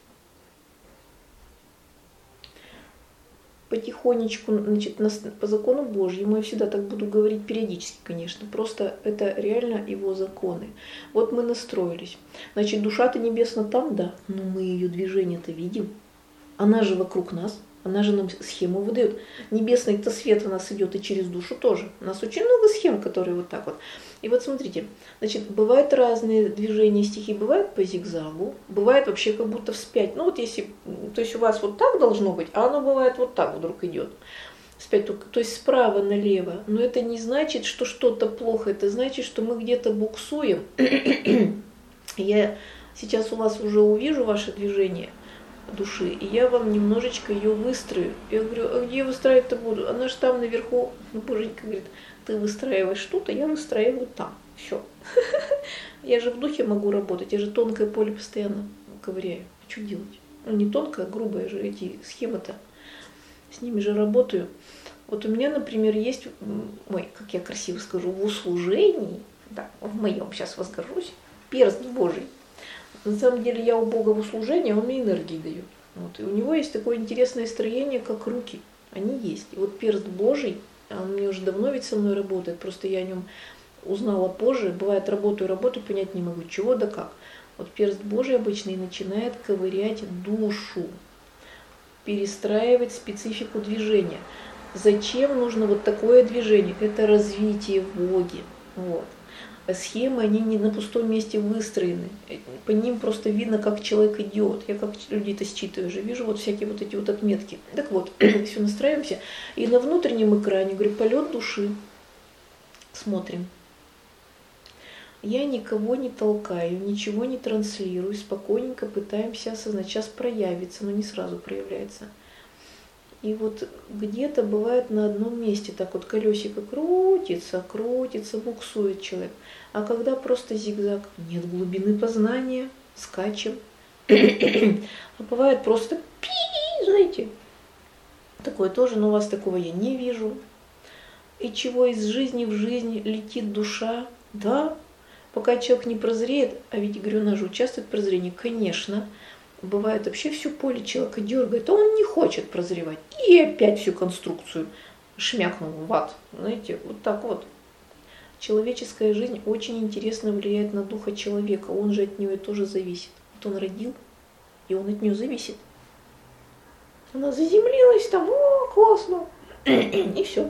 потихонечку, значит, по закону Божьему, я всегда так буду говорить периодически, конечно, просто это реально его законы. Вот мы настроились. Значит, душа-то небесна там, да, но мы ее движение-то видим. Она же вокруг нас, она же нам схему выдает. Небесный-то свет у нас идет и через душу тоже. У нас очень много схем, которые вот так вот. И вот смотрите, значит, бывают разные движения стихий, бывает по зигзагу, бывает вообще как будто вспять. Ну вот если, то есть у вас вот так должно быть, а оно бывает вот так вдруг идет. Вспять, то есть справа налево. Но это не значит, что что-то плохо, это значит, что мы где-то буксуем. Я сейчас у вас уже увижу ваше движение души, и я вам немножечко ее выстрою. Я говорю, а где я выстраивать-то буду? Она же там наверху. Ну, Боженька говорит, ты выстраиваешь тут, а я выстраиваю там. Все. Я же в духе могу работать, я же тонкое поле постоянно ковыряю. А что делать? Ну, не тонкое, а грубое же эти схемы-то. С ними же работаю. Вот у меня, например, есть, ой, как я красиво скажу, в услужении, да, в моем сейчас возгоржусь, перст Божий. На самом деле я у Бога в услужении, он мне энергии дает. Вот. И у него есть такое интересное строение, как руки. Они есть. И вот перст Божий, он мне уже давно ведь со мной работает, просто я о нем узнала позже. Бывает, работаю, работаю, понять не могу, чего да как. Вот перст Божий обычно и начинает ковырять душу, перестраивать специфику движения. Зачем нужно вот такое движение? Это развитие в Боге. Вот. Схемы, они не на пустом месте выстроены. По ним просто видно, как человек идет. Я как людей-то считываю же, вижу вот всякие вот эти вот отметки. Так вот, все настраиваемся. И на внутреннем экране, говорю, полет души. Смотрим. Я никого не толкаю, ничего не транслирую, спокойненько пытаемся осознать. Сейчас проявится, но не сразу проявляется. И вот где-то бывает на одном месте так вот колесико крутится, крутится, буксует человек. А когда просто зигзаг, нет глубины познания, скачем. А бывает просто пи, знаете, такое тоже, но у вас такого я не вижу. И чего из жизни в жизнь летит душа, да, пока человек не прозреет, а ведь, говорю, она же участвует в прозрении, конечно. Бывает вообще все поле человека дергает, а он не хочет прозревать. И опять всю конструкцию шмякнул в ад. Знаете, вот так вот. Человеческая жизнь очень интересно влияет на духа человека. Он же от нее тоже зависит. Вот он родил, и он от нее зависит. Она заземлилась там, о, классно. И все.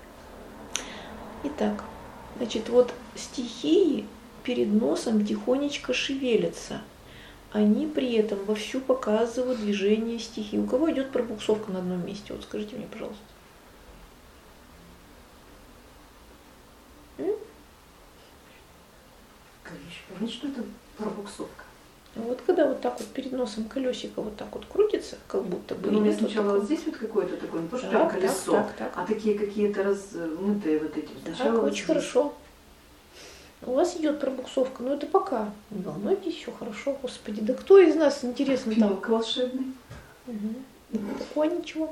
Итак, значит, вот стихии перед носом тихонечко шевелятся. Они при этом вовсю показывают движение стихий. У кого идет пробуксовка на одном месте? Вот скажите мне, пожалуйста. Конечно, что это пробуксовка? Вот когда вот так вот перед носом колесико вот так вот крутится, как будто бы. Ну, у меня идет вот сначала такое. вот здесь вот какое-то такое, не то, что Так, прям так, колесо, так, так. а такие какие-то размытые вот эти. Так, Сначала вот очень здесь. хорошо. У вас идет пробуксовка, но это пока. Не волнуйтесь, все хорошо. Господи, да кто из нас, интересно, там? Пилок волшебный. Угу. Такое ничего.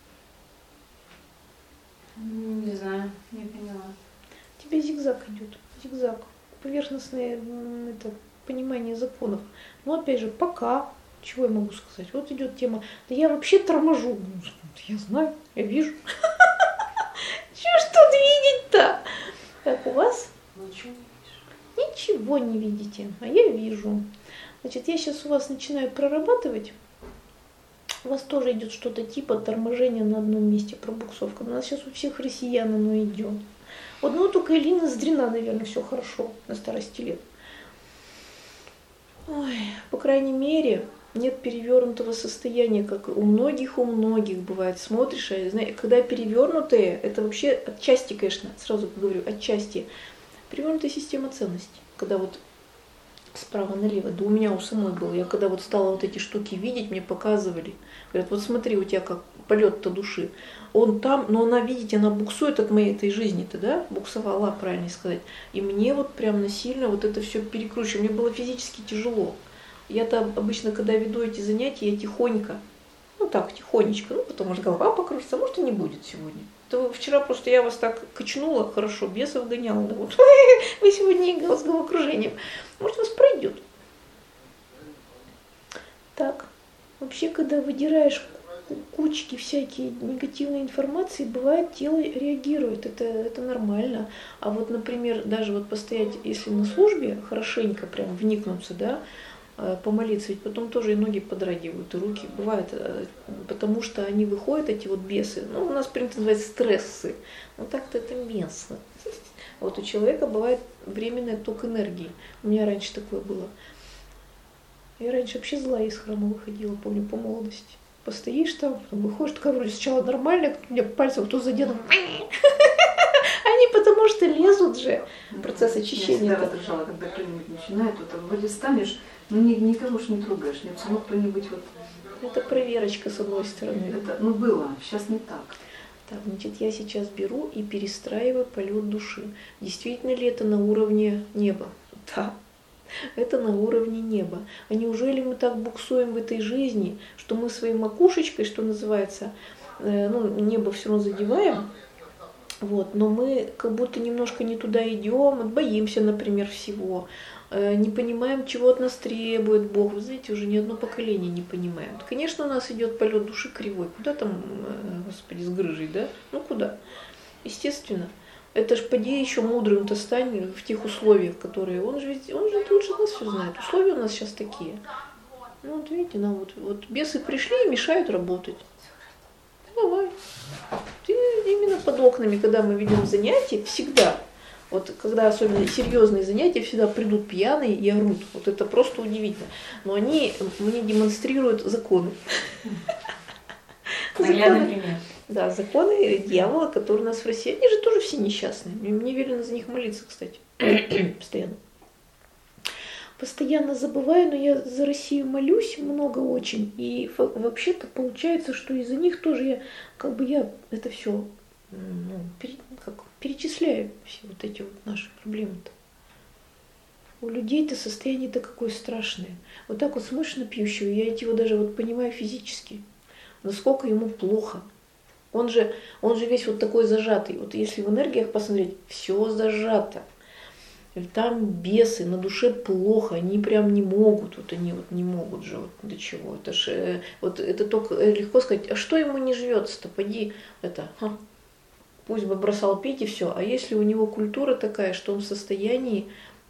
Не знаю, не поняла. Тебе зигзаг идет. Зигзаг. Поверхностное м, это, понимание законов. Но опять же, пока. Чего я могу сказать? Вот идет тема. Да я вообще торможу. Я знаю, я вижу. Чего ж тут видеть-то? Как у вас? Ничего. Ничего не видите, а я вижу. Значит, я сейчас у вас начинаю прорабатывать. У вас тоже идет что-то типа торможения на одном месте, пробуксовка. У нас сейчас у всех россиян оно идет. Вот, ну, только Элина Здрина, наверное, все хорошо на старости лет. Ой, по крайней мере, нет перевернутого состояния, как у многих, у многих бывает. Смотришь, а, знаешь, когда перевернутые, это вообще отчасти, конечно, сразу говорю, отчасти, перевернутая система ценностей. Когда вот справа налево, да у меня у самой было. Я когда вот стала вот эти штуки видеть, мне показывали. Говорят, вот смотри, у тебя как полет-то души. Он там, но она, видите, она буксует от моей этой жизни-то, да? Буксовала, правильно сказать. И мне вот прям насильно вот это все перекручивало. Мне было физически тяжело. Я-то обычно, когда веду эти занятия, я тихонько, ну так, тихонечко, ну потом, может, голова покружится, а может, и не будет сегодня. То вчера просто я вас так качнула, хорошо, бесов гоняла, да вот вы сегодня с головокружением. Может, вас пройдет. Так, вообще, когда выдираешь кучки всякие негативной информации, бывает, тело реагирует, это, это нормально. А вот, например, даже вот постоять, если на службе, хорошенько прям вникнуться, да, помолиться, ведь потом тоже и ноги подрагивают, и руки бывает, потому что они выходят, эти вот бесы, ну, у нас принято называть стрессы, ну, так-то это местно. Вот у человека бывает временный отток энергии, у меня раньше такое было. Я раньше вообще злая из храма выходила, помню, по молодости. Постоишь там, потом выходишь, такая вроде сначала нормально, у меня пальцем кто задену. Они потому что лезут же, процесс очищения. Я всегда раздражала, когда кто-нибудь начинает, вот вроде станешь, но ни, никого ж не трогаешь, нет, все равно кто-нибудь вот... Это проверочка с одной стороны. Это, ну, было, сейчас не так. Так, значит, я сейчас беру и перестраиваю полет души. Действительно ли это на уровне неба? Да, это на уровне неба. А неужели мы так буксуем в этой жизни, что мы своей макушечкой, что называется, э, ну, небо все равно задеваем, вот, но мы как будто немножко не туда идем, боимся, например, всего, э, не понимаем, чего от нас требует Бог. Вы знаете, уже ни одно поколение не понимаем. Конечно, у нас идет полет души кривой. Куда там, э, Господи, с грыжей, да? Ну куда? Естественно. Это ж поди еще мудрым-то стань в тех условиях, которые... Он же, ведь, он же лучше нас все знает. Условия у нас сейчас такие. Ну вот видите, нам вот, вот бесы пришли и мешают работать. Давай. Ты именно под окнами, когда мы ведем занятия, всегда, вот когда особенно серьезные занятия, всегда придут пьяные и орут. Вот это просто удивительно. Но они мне демонстрируют законы. Наглядный пример. Да, законы дьявола, которые у нас в России, они же тоже все несчастные. Мне велено за них молиться, кстати, постоянно. Постоянно забываю, но я за Россию молюсь много очень. И вообще-то получается, что из-за них тоже я, как бы я это все ну, пере, как, перечисляю, все вот эти вот наши проблемы-то. У людей-то состояние-то какое страшное. Вот так вот смотришь на пьющего, я его даже вот понимаю физически, насколько ему плохо. Он же, он же весь вот такой зажатый. Вот если в энергиях посмотреть, все зажато. Там бесы, на душе плохо, они прям не могут, вот они вот не могут же, вот до чего. Это же, вот это только легко сказать, а что ему не живется-то, поди, это, ха, пусть бы бросал пить и все. А если у него культура такая, что он в состоянии,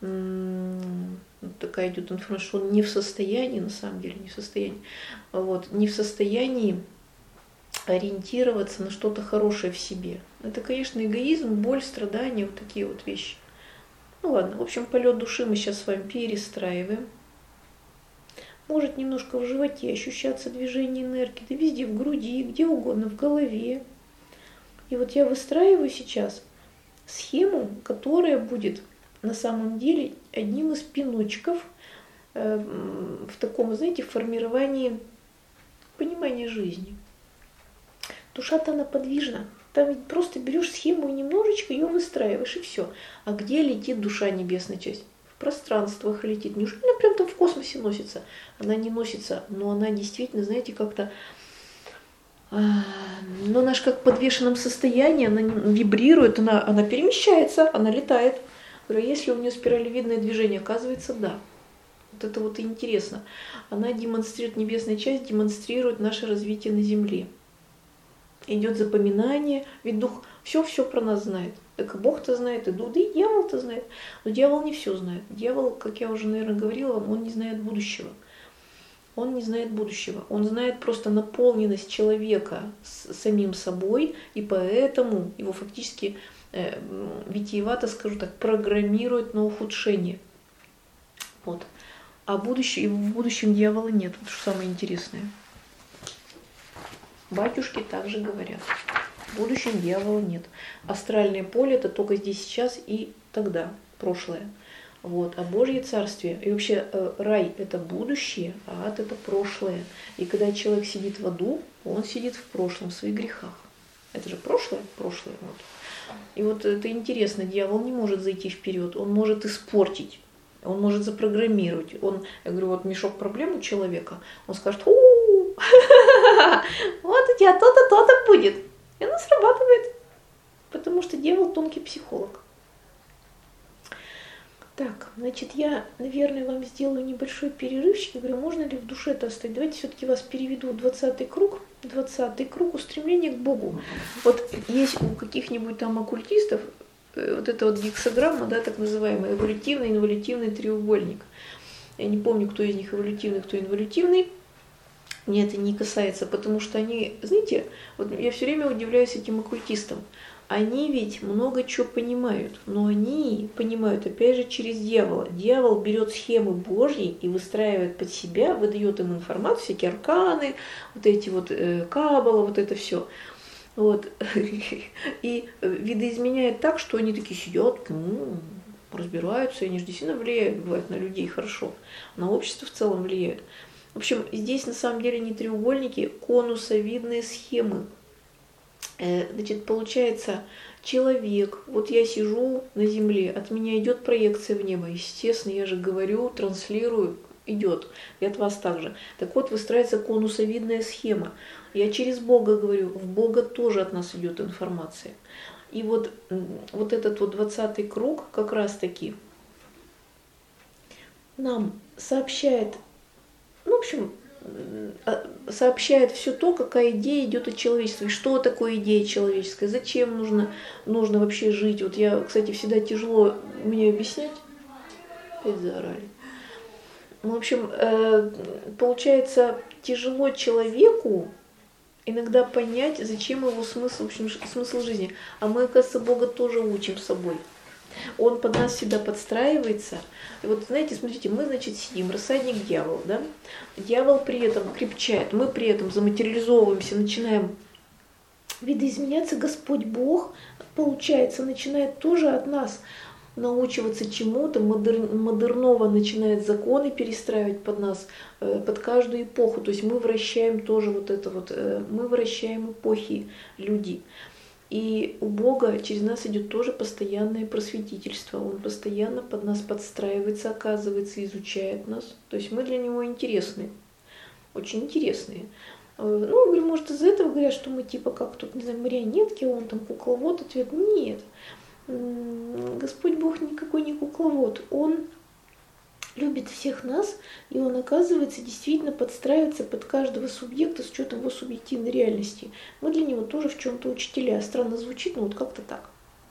м- такая идет информация, что он не в состоянии, на самом деле, не в состоянии, вот, не в состоянии ориентироваться на что-то хорошее в себе. Это, конечно, эгоизм, боль, страдания, вот такие вот вещи. Ну ладно, в общем, полет души мы сейчас с вами перестраиваем. Может немножко в животе ощущаться движение энергии, да везде, в груди, где угодно, в голове. И вот я выстраиваю сейчас схему, которая будет на самом деле одним из пиночков э, в таком, знаете, формировании понимания жизни. Душа-то она подвижна. Там ведь просто берешь схему и немножечко ее выстраиваешь, и все. А где летит душа небесная часть? В пространствах летит. Неужели она прям там в космосе носится? Она не носится, но она действительно, знаете, как-то... Но она же как в подвешенном состоянии, она вибрирует, она, она перемещается, она летает. Говорю, если у нее спиралевидное движение, оказывается, да. Вот это вот и интересно. Она демонстрирует, небесная часть демонстрирует наше развитие на Земле. Идет запоминание, ведь дух все-все про нас знает. Так и Бог-то знает, и Дух, да и дьявол-то знает. Но дьявол не все знает. Дьявол, как я уже, наверное, говорила вам, он не знает будущего. Он не знает будущего. Он знает просто наполненность человека с самим собой, и поэтому его фактически, э, витиевато скажу так, программирует на ухудшение. Вот. А будущее, в будущем дьявола нет. Вот что самое интересное. Батюшки также говорят. В будущем дьявола нет. Астральное поле это только здесь, сейчас и тогда, прошлое. Вот. А Божье царствие, и вообще э, рай это будущее, а ад это прошлое. И когда человек сидит в аду, он сидит в прошлом, в своих грехах. Это же прошлое, прошлое. Вот. И вот это интересно, дьявол не может зайти вперед, он может испортить. Он может запрограммировать. Он, я говорю, вот мешок проблем у человека, он скажет, у вот у тебя то-то, то-то будет. И оно срабатывает. Потому что дьявол тонкий психолог. Так, значит, я, наверное, вам сделаю небольшой перерывчик. Я говорю, можно ли в душе-то оставить? Давайте все-таки вас переведу в двадцатый круг. Двадцатый круг устремления к Богу. Вот есть у каких-нибудь там оккультистов вот эта вот гексограмма, да, так называемый эволютивный, инволютивный треугольник. Я не помню, кто из них эволютивный, кто инволютивный. Мне это не касается, потому что они, знаете, вот я все время удивляюсь этим оккультистам. Они ведь много чего понимают, но они понимают, опять же, через дьявола. Дьявол берет схемы Божьи и выстраивает под себя, выдает им информацию, всякие арканы, вот эти вот э, каббала, вот это все. Вот. И видоизменяет так, что они такие сидят, ну, разбираются, и они же действительно влияют, бывает, на людей хорошо, на общество в целом влияют. В общем, здесь на самом деле не треугольники, конусовидные схемы. Значит, получается, человек, вот я сижу на земле, от меня идет проекция в небо, естественно, я же говорю, транслирую, идет, и от вас также. Так вот, выстраивается конусовидная схема. Я через Бога говорю, в Бога тоже от нас идет информация. И вот, вот этот вот двадцатый круг как раз таки нам сообщает, ну, в общем, сообщает все то, какая идея идет от человечества, и что такое идея человеческая, зачем нужно, нужно вообще жить. Вот я, кстати, всегда тяжело мне объяснять, опять заорали. В общем, получается, тяжело человеку иногда понять, зачем его смысл, в общем, смысл жизни. А мы, оказывается, Бога тоже учим с собой. Он под нас всегда подстраивается. И вот, знаете, смотрите, мы, значит, сидим, рассадник дьявола, да? Дьявол при этом крепчает, мы при этом заматериализовываемся, начинаем видоизменяться. Господь Бог, получается, начинает тоже от нас научиваться чему-то, модер, модерново начинает законы перестраивать под нас, под каждую эпоху. То есть мы вращаем тоже вот это вот, мы вращаем эпохи, люди. И у Бога через нас идет тоже постоянное просветительство. Он постоянно под нас подстраивается, оказывается, изучает нас. То есть мы для него интересны, очень интересные. Ну, говорю, может, из-за этого говорят, что мы типа как тут, не знаю, марионетки, он там кукловод, ответ нет. Господь Бог никакой не кукловод. Он любит всех нас, и он, оказывается, действительно подстраивается под каждого субъекта с учетом его субъективной реальности. Мы для него тоже в чем-то учителя. Странно звучит, но вот как-то так.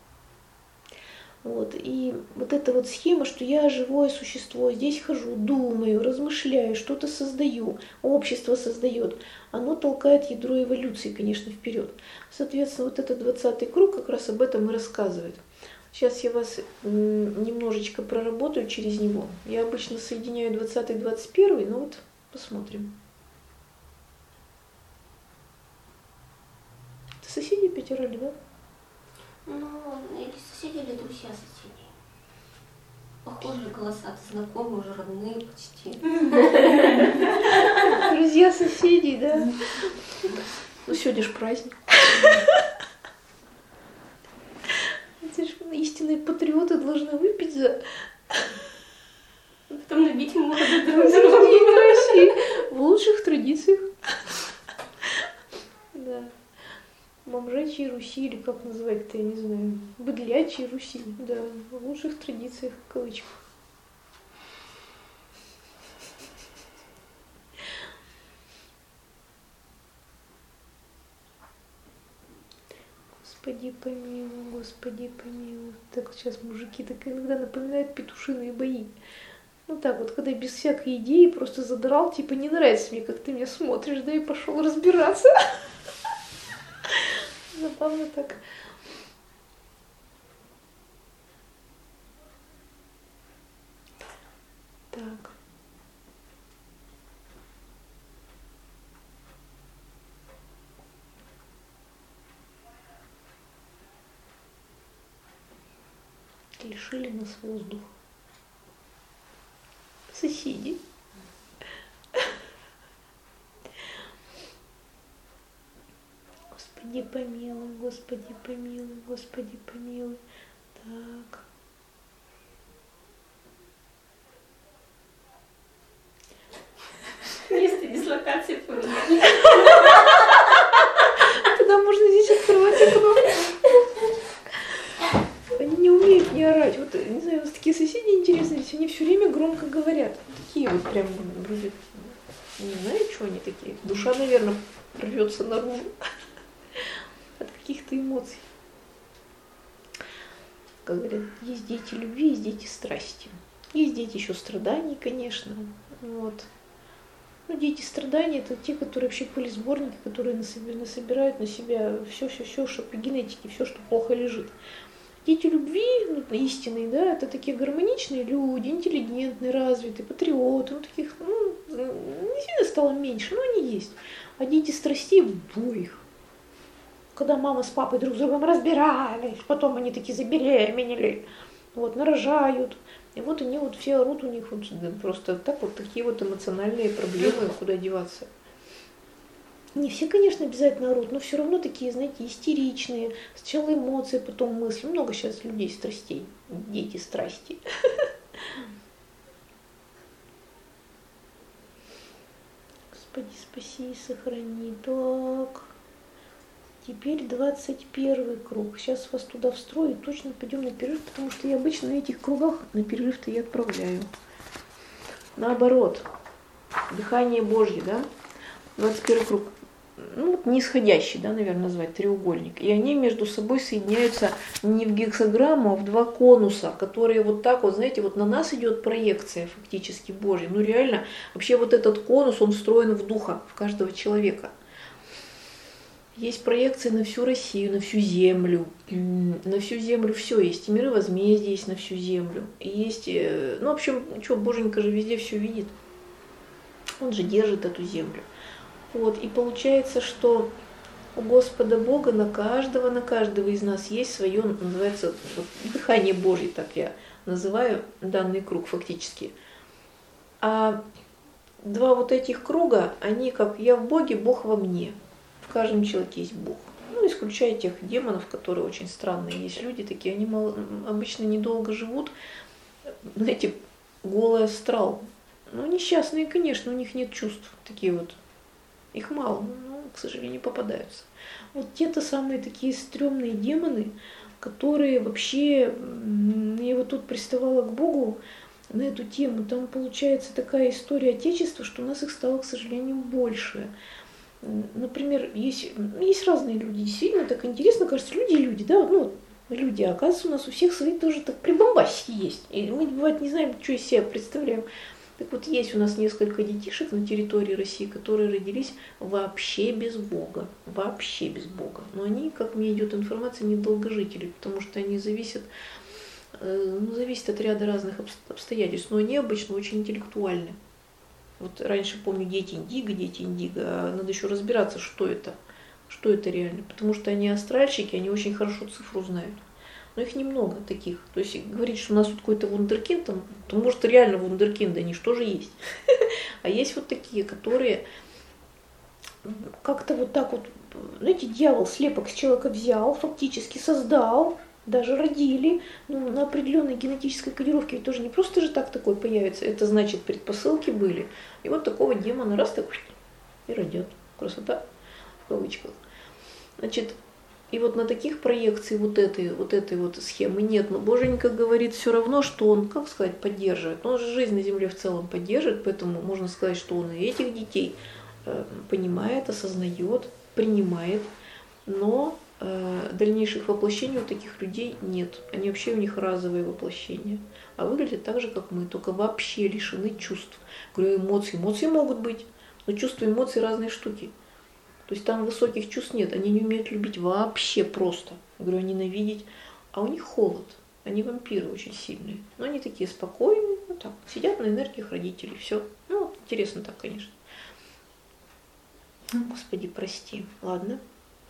Вот. И вот эта вот схема, что я живое существо, здесь хожу, думаю, размышляю, что-то создаю, общество создает, оно толкает ядро эволюции, конечно, вперед. Соответственно, вот этот двадцатый круг как раз об этом и рассказывает. Сейчас я вас немножечко проработаю через него. Я обычно соединяю двадцатый и двадцать первый, но вот посмотрим. Это соседи опять, да? Ну, или соседи, или друзья соседей. Похожие голоса, знакомые, уже родные почти. Друзья соседей, да? Ну, сегодня ж праздник. Это ж истинные патриоты должны выпить за... Потом набить морду друг День другу. России. В лучших традициях. Да. Бомжачьей Руси, или как называть-то, я не знаю. Быдлячьей Руси, да. В лучших традициях, в кавычках. Господи помилуй, Господи помилуй. Так вот сейчас мужики так иногда напоминают петушиные бои. Ну так вот, когда без всякой идеи просто задрал, типа, не нравится мне, как ты меня смотришь, да, и пошел разбираться. Забавно так. Так. Лишили нас воздуха. Соседи. Господи помилуй, Господи помилуй, Господи помилуй. Так. Место дислокации поменяли. Тогда можно здесь открывать окно. Они не умеют не орать. Вот, не знаю, у нас такие соседи интересные, они все время громко говорят. Такие вот прям вроде, не знаю, что они такие. Душа, наверное, рвется наружу от каких-то эмоций. Как говорят, есть дети любви, есть дети страсти. Есть дети еще страданий, конечно. Вот. Ну, дети страданий — это те, которые вообще были сборники, которые насобирают на себя все-все-все, что по генетике, все, что плохо лежит. Дети любви, ну, истинные, да, это такие гармоничные люди, интеллигентные, развитые, патриоты, ну, таких, ну, не сильно стало меньше, но они есть. А дети страстей в их. Когда мама с папой друг с другом разбирались, потом они такие забеременели, вот, нарожают. И вот они вот все орут, у них вот просто так вот такие вот эмоциональные проблемы, куда деваться. Не все, конечно, обязательно орут, но все равно такие, знаете, истеричные. Сначала эмоции, потом мысли. Много сейчас людей страстей. Дети страсти. Господи, спаси и сохрани. Так. Теперь двадцать первый круг. Сейчас вас туда встрою и точно пойдем на перерыв, потому что я обычно на этих кругах на перерыв-то и отправляю. Наоборот. Дыхание Божье, да? двадцать первый круг. Ну, вот нисходящий, да, наверное, назвать, треугольник. И они между собой соединяются не в гексаграмму, а в два конуса, которые вот так вот, знаете, вот на нас идет проекция фактически Божья. Ну, реально, вообще вот этот конус, он встроен в духа, в каждого человека. Есть проекции на всю Россию, на всю землю. На всю землю все есть. И миры возмездия есть на всю землю. И есть, ну, в общем, что, Боженька же везде все видит. Он же держит эту землю. Вот, и получается, что у Господа Бога на каждого, на каждого из нас есть свое, называется, вот, дыхание Божье, так я называю данный круг фактически. А два вот этих круга, они как я в Боге, Бог во мне. В каждом человеке есть Бог. Ну, исключая тех демонов, которые очень странные. Есть люди такие, они мало, обычно недолго живут, знаете, голый астрал. Ну, несчастные, конечно, у них нет чувств, такие вот. Их мало, но, к сожалению, попадаются. Вот те-то самые такие стрёмные демоны, которые вообще... Я вот тут приставала к Богу на эту тему. Там получается такая история Отечества, что у нас их стало, к сожалению, больше. Например, есть, есть разные люди. Действительно, так интересно, кажется, люди-люди, да? Ну, люди, а оказывается, у нас у всех свои тоже так прибамбасики есть. И мы, бывает, не знаем, что из себя представляем. Так вот, есть у нас несколько детишек на территории России, которые родились вообще без Бога. Вообще без Бога. Но они, как мне идет информация, не долгожители, потому что они зависят, ну, зависят от ряда разных обстоятельств. Но они обычно очень интеллектуальны. Вот раньше, помню, дети индиго, дети индиго. А надо еще разбираться, что это. Что это реально. Потому что они астральщики, они очень хорошо цифру знают. Но их немного таких. То есть говорить, что у нас тут какой-то вундеркинд, там, то может реально вундеркинды, они что же есть. А есть вот такие, которые как-то вот так вот, знаете, дьявол слепок с человека взял, фактически создал, даже родили, ну, на определенной генетической кодировке, ведь тоже не просто же так такой появится, это значит предпосылки были. И вот такого демона раз так и родят. Красота в кавычках. Значит, и вот на таких проекций вот этой вот, этой вот схемы нет. Но Боженька говорит все равно, что он, как сказать, поддерживает. Но он же жизнь на земле в целом поддерживает, поэтому можно сказать, что он и этих детей э, понимает, осознает, принимает. Но э, дальнейших воплощений у таких людей нет. Они вообще у них разовые воплощения. А выглядят так же, как мы, только вообще лишены чувств. Говорю, эмоций. Эмоции могут быть, но чувства и эмоции разные штуки. То есть там высоких чувств нет, они не умеют любить вообще просто. Я говорю, ненавидеть. А у них холод. Они вампиры очень сильные. Но они такие спокойные, ну так, сидят на энергиях родителей. Все. Ну, вот, интересно так, конечно. Господи, прости. Ладно.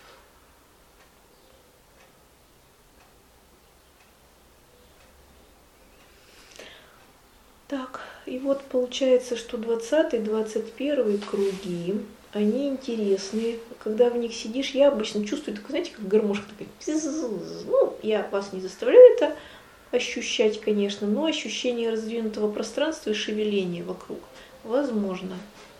Так, и вот получается, что двадцатый, двадцать первый круги. Они интересные. Когда в них сидишь, я обычно чувствую, такой, знаете, как гармошка такая. Ну, я вас не заставляю это ощущать, конечно, но ощущение раздвинутого пространства и шевеления вокруг возможно.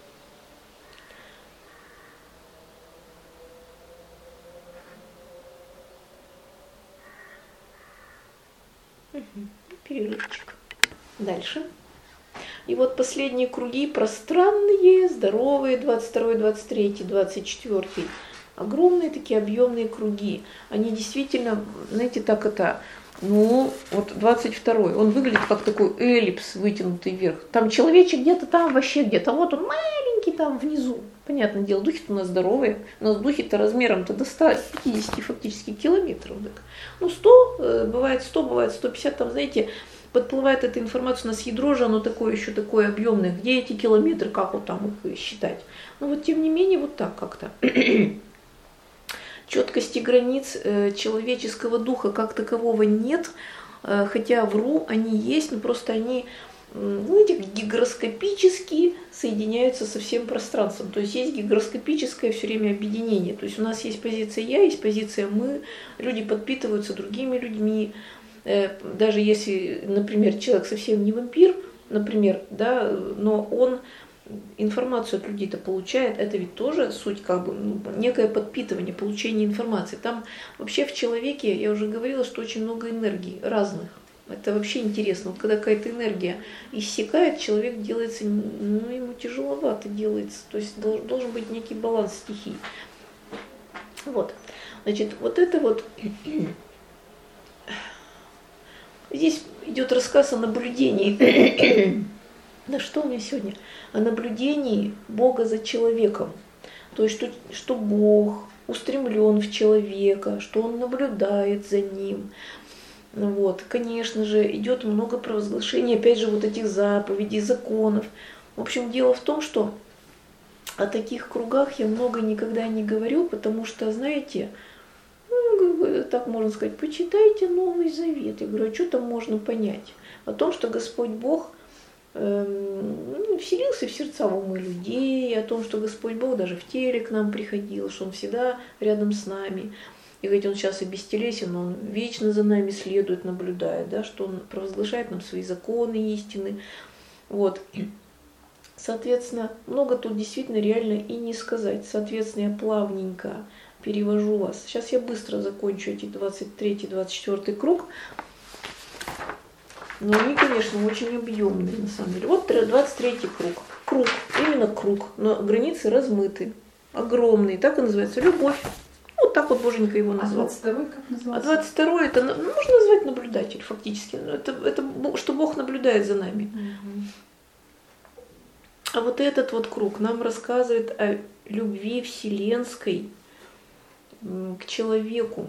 Угу. Перерывчик. Дальше. И вот последние круги пространные, здоровые, двадцать второй, двадцать третий, двадцать четвёртый. Огромные такие объемные круги. Они действительно, знаете, так это, ну, вот двадцать второй, он выглядит как такой эллипс, вытянутый вверх. Там человечек где-то там, вообще где-то, вот он маленький там внизу. Понятное дело, духи-то у нас здоровые. У нас духи-то размером-то до ста пятидесяти фактически километров. Так. Ну, сто, бывает сто, бывает сто пятьдесят, там, знаете, подплывает эта информация, у нас ядро же, оно такое еще такое объемное, где эти километры, как вот там их считать. Но вот тем не менее вот так как-то. Четкости границ человеческого духа как такового нет, хотя вру, они есть, но просто они, знаете, гигроскопически соединяются со всем пространством. То есть есть гигроскопическое все время объединение. То есть у нас есть позиция я, есть позиция мы, люди подпитываются другими людьми. Даже если, например, человек совсем не вампир, например, да, но он информацию от людей-то получает, это ведь тоже суть, как бы, ну, некое подпитывание, получение информации. Там вообще в человеке, я уже говорила, что очень много энергий разных. Это вообще интересно. Вот когда какая-то энергия иссякает, человек делается, ну, ему тяжеловато делается. То есть должен быть некий баланс стихий. Вот. Значит, вот это вот... Здесь идет рассказ о наблюдении. Да что у меня сегодня? О наблюдении Бога за человеком. То есть, что, что Бог устремлен в человека, что Он наблюдает за ним. Вот. Конечно же, идет много провозглашений, опять же, вот этих заповедей, законов. В общем, дело в том, что о таких кругах я много никогда не говорю, потому что, знаете, ну, так можно сказать, почитайте Новый Завет. Я говорю, а что там можно понять? О том, что Господь Бог э, вселился в сердца, в умы людей, о том, что Господь Бог даже в теле к нам приходил, что Он всегда рядом с нами. И говорит, Он сейчас и бестелесен, но Он вечно за нами следует, наблюдает, да, что Он провозглашает нам свои законы истины. Вот. Соответственно, много тут действительно реально и не сказать. Соответственно, я плавненько перевожу вас. Сейчас я быстро закончу эти двадцать третий, двадцать четвёртый круг. Но они, конечно, очень объемные на самом деле. Вот двадцать третий круг. Круг, именно круг, но границы размыты, огромные. Так и называется любовь. Вот так вот Боженька его назвал. А двадцать второй как называется? А двадцать второй это, ну, можно назвать наблюдатель фактически. Это, это что Бог наблюдает за нами. Угу. А вот этот вот круг нам рассказывает о любви вселенской к человеку.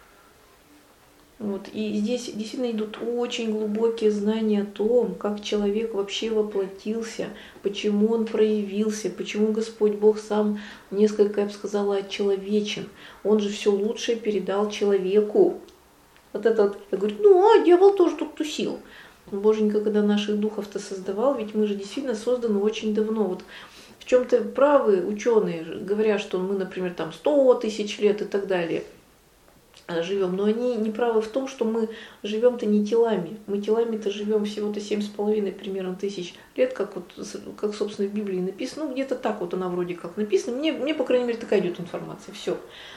Вот. И здесь действительно идут очень глубокие знания о том, как человек вообще воплотился, почему он проявился, почему Господь Бог сам несколько, я бы сказала, отчеловечен. Он же все лучшее передал человеку. Вот это вот, я говорю, ну, а дьявол тоже тут тусил. Боженька, когда наших духов-то создавал, ведь мы же действительно созданы очень давно. Вот в чем-то правы ученые, говоря, что мы, например, там сто тысяч лет и так далее живем, но они не правы в том, что мы живем-то не телами. Мы телами-то живем всего-то семь с половиной примерно тысяч лет, как вот, как собственно в Библии написано. Ну, где-то так вот она вроде как написана. Мне, мне по крайней мере, такая идет информация. Все.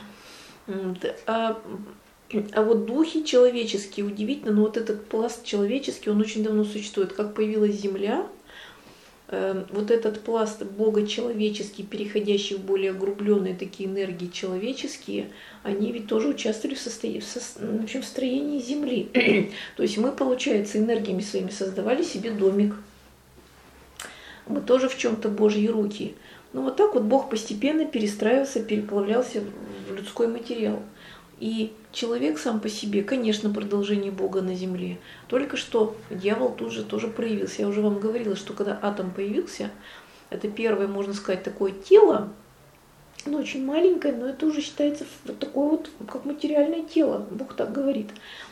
А, а вот духи человеческие, удивительно, но вот этот пласт человеческий, он очень давно существует. Как появилась Земля, вот этот пласт Бога человеческий, переходящий в более огрубленные такие энергии человеческие, они ведь тоже участвовали в, состоянии, в, со, в общем, в строении Земли. То есть мы, получается, энергиями своими создавали себе домик. Мы тоже в чем-то Божьи руки. Но вот так вот Бог постепенно перестраивался, переплавлялся в людской материал. И человек сам по себе, конечно, продолжение Бога на земле. Только что дьявол тут же тоже проявился. Я уже вам говорила, что когда атом появился, это первое, можно сказать, такое тело, ну, очень маленькое, но это уже считается вот такое вот, как материальное тело, Бог так говорит.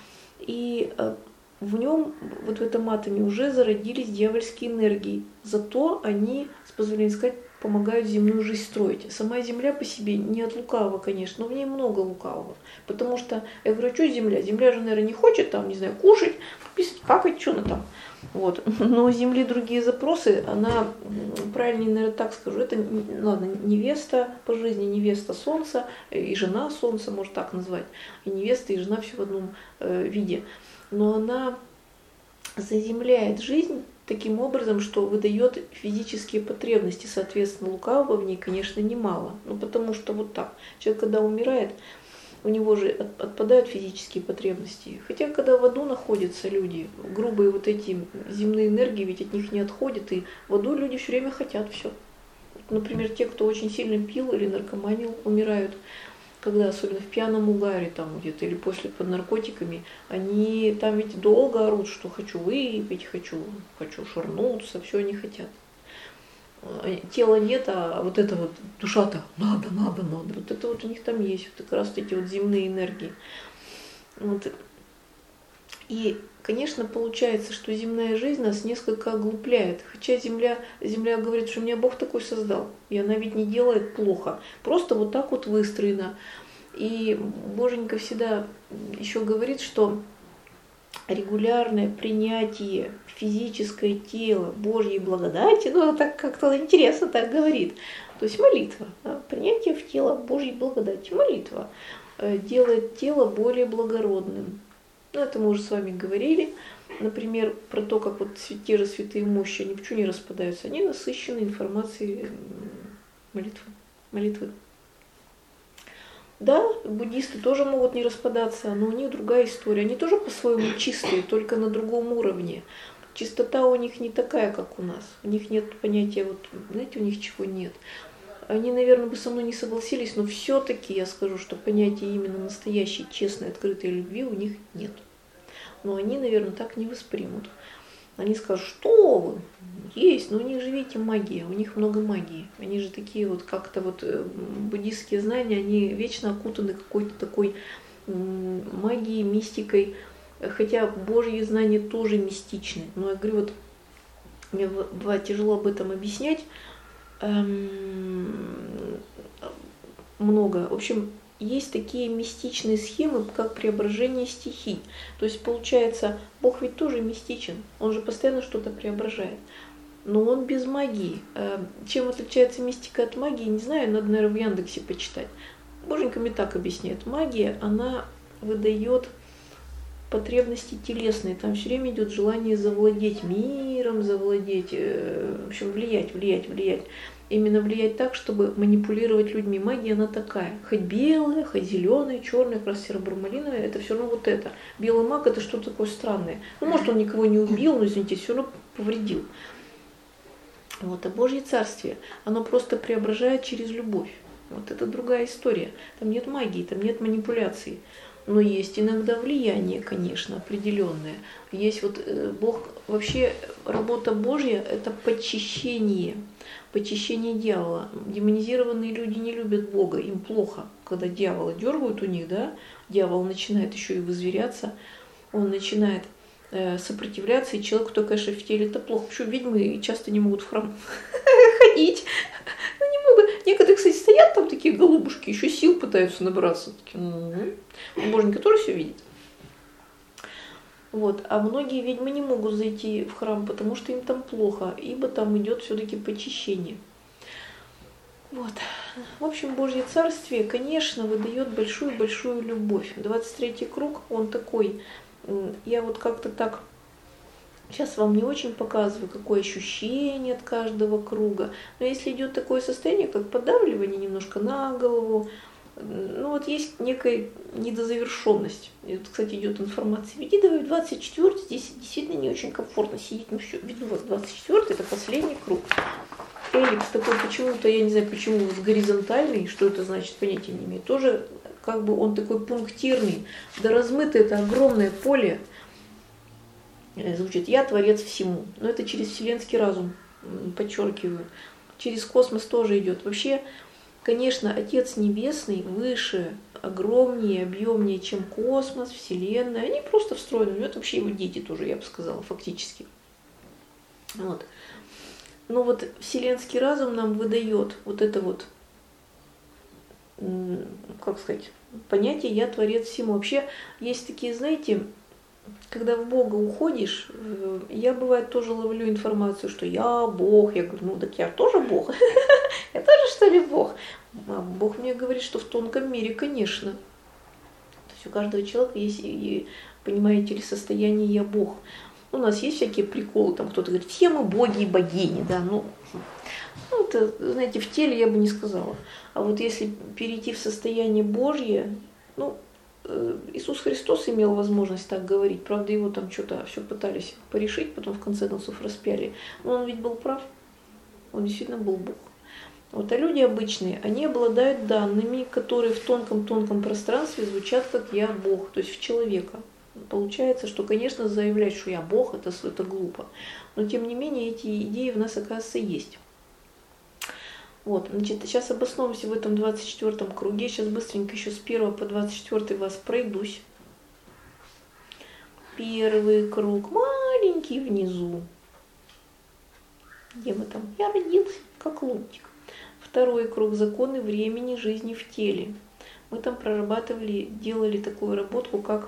И в нем, вот в этом атоме, уже зародились дьявольские энергии. Зато они, с позволения сказать, помогают земную жизнь строить. Сама земля по себе не от лукавого, конечно, но в ней много лукавого. Потому что, я говорю, а что земля? Земля же, наверное, не хочет там, не знаю, кушать, писать, какать, что она там. Вот. Но у земли другие запросы, она, правильнее, наверное, так скажу, это, ладно, невеста по жизни, невеста солнца и жена солнца, можно так назвать. И невеста, и жена все в одном э, виде. Но она заземляет жизнь таким образом, что выдает физические потребности, соответственно, лукавого в ней, конечно, немало. Ну, потому что вот так. Человек, когда умирает, у него же отпадают физические потребности. Хотя, когда в аду находятся люди, грубые вот эти земные энергии, ведь от них не отходят, и в аду люди все время хотят все. Например, те, кто очень сильно пил или наркоманил, умирают. Когда особенно в пьяном угаре там где-то или после под наркотиками, они там ведь долго орут, что хочу выпить, хочу, хочу шарнуться, все они хотят. Тела нет, а вот это вот душа-то надо, надо, надо. Вот это вот у них там есть, вот как раз эти вот земные энергии. Вот. И, конечно, получается, что земная жизнь нас несколько оглупляет. Хотя земля, земля говорит, что меня Бог такой создал, и она ведь не делает плохо. Просто вот так вот выстроена. И Боженька всегда еще говорит, что регулярное принятие физическое тело Божьей благодати, ну, это так как-то интересно так говорит. То есть молитва, да, принятие в тело Божьей благодати, молитва делает тело более благородным. Ну, это мы уже с вами говорили. Например, про то, как вот те же святые мощи, они почему не распадаются? Они насыщены информацией молитвы. молитвы. Да, буддисты тоже могут не распадаться, но у них другая история. Они тоже по-своему чистые, только на другом уровне. Чистота у них не такая, как у нас. У них нет понятия, вот, знаете, у них чего нет. Они, наверное, бы со мной не согласились, но все-таки я скажу, что понятия именно настоящей, честной, открытой любви у них нет. Но они, наверное, так не воспримут. Они скажут, что вы, есть, но у них же, видите, магия, у них много магии. Они же такие вот, как-то вот буддистские знания, они вечно окутаны какой-то такой магией, мистикой. Хотя Божьи знания тоже мистичны. Но я говорю, вот мне бывает тяжело об этом объяснять. Много. В общем, есть такие мистичные схемы, как преображение стихий. То есть, получается, Бог ведь тоже мистичен. Он же постоянно что-то преображает. Но он без магии. Чем отличается мистика от магии, не знаю, надо, наверное, в Яндексе почитать. Боженька мне так объясняет. Магия, она выдает потребности телесные. Там все время идет желание завладеть миром, завладеть, в общем, влиять, влиять, влиять. Именно влиять так, чтобы манипулировать людьми. Магия, она такая. Хоть белая, хоть зеленая, черная, как раз серо-бурмалиновая, это все равно вот это. Белый маг — это что-то такое странное. Ну, может, он никого не убил, но, извините, все равно повредил. Вот, а Божье Царствие, оно просто преображает через любовь. Вот это другая история. Там нет магии, там нет манипуляций. Но есть иногда влияние, конечно, определенное. Есть вот э, Бог, вообще работа Божья – это подчищение, подчищение дьявола. Демонизированные люди не любят Бога, им плохо, когда дьявола дергают у них, да, дьявол начинает еще и вызверяться, он начинает э, сопротивляться, и человеку, кто, конечно, в теле это плохо. Почему ведьмы часто не могут в храм ходить? Ну, не могут. Некоторые, кстати, стоят там такие голубушки, еще сил пытаются набраться. Боженька тоже все видит. Вот. А многие ведьмы не могут зайти в храм, потому что им там плохо, ибо там идет все-таки почищение. Вот. В общем, Божье Царствие, конечно, выдает большую-большую любовь. двадцать третий круг, он такой, я вот как-то так сейчас вам не очень показываю, какое ощущение от каждого круга. Но если идет такое состояние, как подавливание немножко на голову, ну вот есть некая недозавершенность. И вот, кстати, идет информация. Веди давай в двадцать четвёртый, здесь действительно не очень комфортно сидеть. Ну все, веду вас двадцать четвёртый, это последний круг. Эллипс такой почему-то, я не знаю, почему вот горизонтальный, что это значит, понятия не имею. Тоже как бы он такой пунктирный. Да размыто это огромное поле. Звучит «Я творец всему». Но это через вселенский разум, подчеркиваю. Через космос тоже идет. Вообще, конечно, Отец Небесный выше, огромнее, объемнее, чем космос, Вселенная. Они просто встроены. Ну, это вообще его дети тоже, я бы сказала, фактически. Вот. Но вот вселенский разум нам выдает вот это вот, как сказать, понятие «я творец всему». Вообще есть такие, знаете, когда в Бога уходишь, я бывает тоже ловлю информацию, что я Бог. Я говорю, ну так я тоже Бог. Я тоже что ли Бог? А Бог мне говорит, что в тонком мире, конечно. То есть у каждого человека есть, и, понимаете ли, состояние «я Бог». У нас есть всякие приколы, там кто-то говорит, все мы боги и богини, да, ну, ну, это, знаете, в теле я бы не сказала. А вот если перейти в состояние Божье, ну, Иисус Христос имел возможность так говорить, правда, его там что-то все пытались порешить, потом в конце концов распяли, но он ведь был прав, он действительно был Бог. Вот, а люди обычные, они обладают данными, которые в тонком-тонком пространстве звучат как «я Бог», то есть в человека. Получается, что, конечно, заявлять, что я Бог, это, это глупо. Но, тем не менее, эти идеи в нас, оказывается, есть. Вот, значит, сейчас обоснуемся в этом двадцать четвёртом круге. Сейчас быстренько еще с первого по двадцать четвёртый вас пройдусь. Первый круг маленький внизу. Где мы там? Я родился, как лунтик. Второй круг — законы времени, жизни в теле. Мы там прорабатывали, делали такую работку, как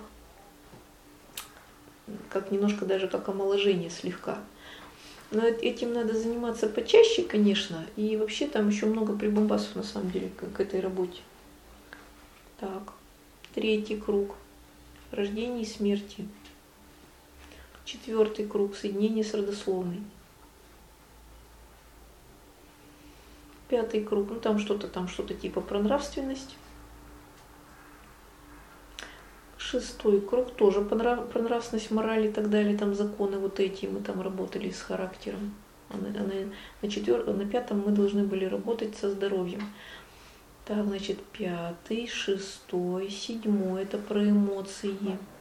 как немножко даже как омоложение слегка. Но этим надо заниматься почаще, конечно, и вообще там еще много прибамбасов на самом деле к, к этой работе. Так, третий круг — рождение и смерти. Четвертый круг — соединение с родословной. Пятый круг, ну там что-то там что-то типа про нравственность. Шестой круг тоже про нравственность, мораль и так далее, там законы вот эти, мы там работали с характером. А на, на, на, четвертом, на пятом мы должны были работать со здоровьем. Так, значит, пятый, шестой, седьмой, это про эмоции.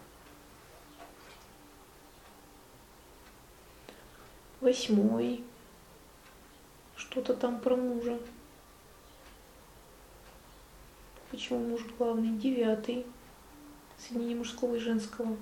Восьмой, что-то там про мужа. Почему муж главный? Девятый. Соединение мужского и женского.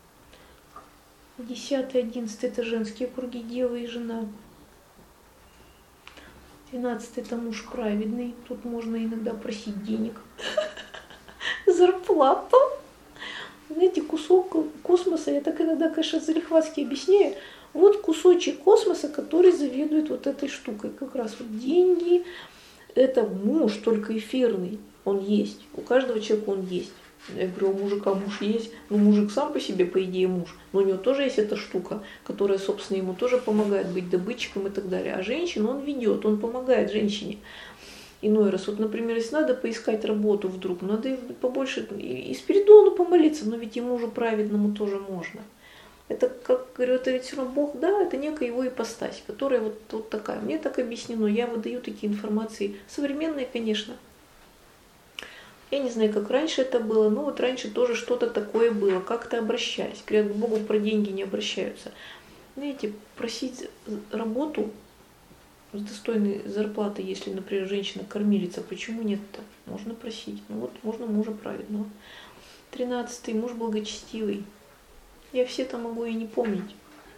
Десятый, одиннадцатый — это женские круги, дева и жена. Двенадцатый — это муж праведный. Тут можно иногда просить денег. Зарплату. Знаете, кусок космоса, я так иногда, конечно, залихватски объясняю. Вот кусочек космоса, который заведует вот этой штукой. Как раз вот деньги. Это муж, только эфирный. Он есть. У каждого человека он есть. Я говорю, у мужика муж есть, но мужик сам по себе, по идее, муж, но у него тоже есть эта штука, которая, собственно, ему тоже помогает быть добытчиком и так далее. А женщину он ведет, он помогает женщине. Иной раз, вот, например, если надо поискать работу вдруг, надо побольше и Спиридону помолиться, но ведь и мужу праведному тоже можно. Это, как говорю, это ведь все равно Бог, да, это некая его ипостась, которая вот, вот такая. Мне так объяснено, я выдаю такие информации, современные, конечно. Я не знаю, как раньше это было, но вот раньше тоже что-то такое было, как-то обращались. Говорят, к Богу про деньги не обращаются. Знаете, просить работу с достойной зарплатой, если, например, женщина кормилица, почему нет-то? Можно просить. Ну вот, можно мужа праведного. Тринадцатый, муж благочестивый. Я все-то могу и не помнить.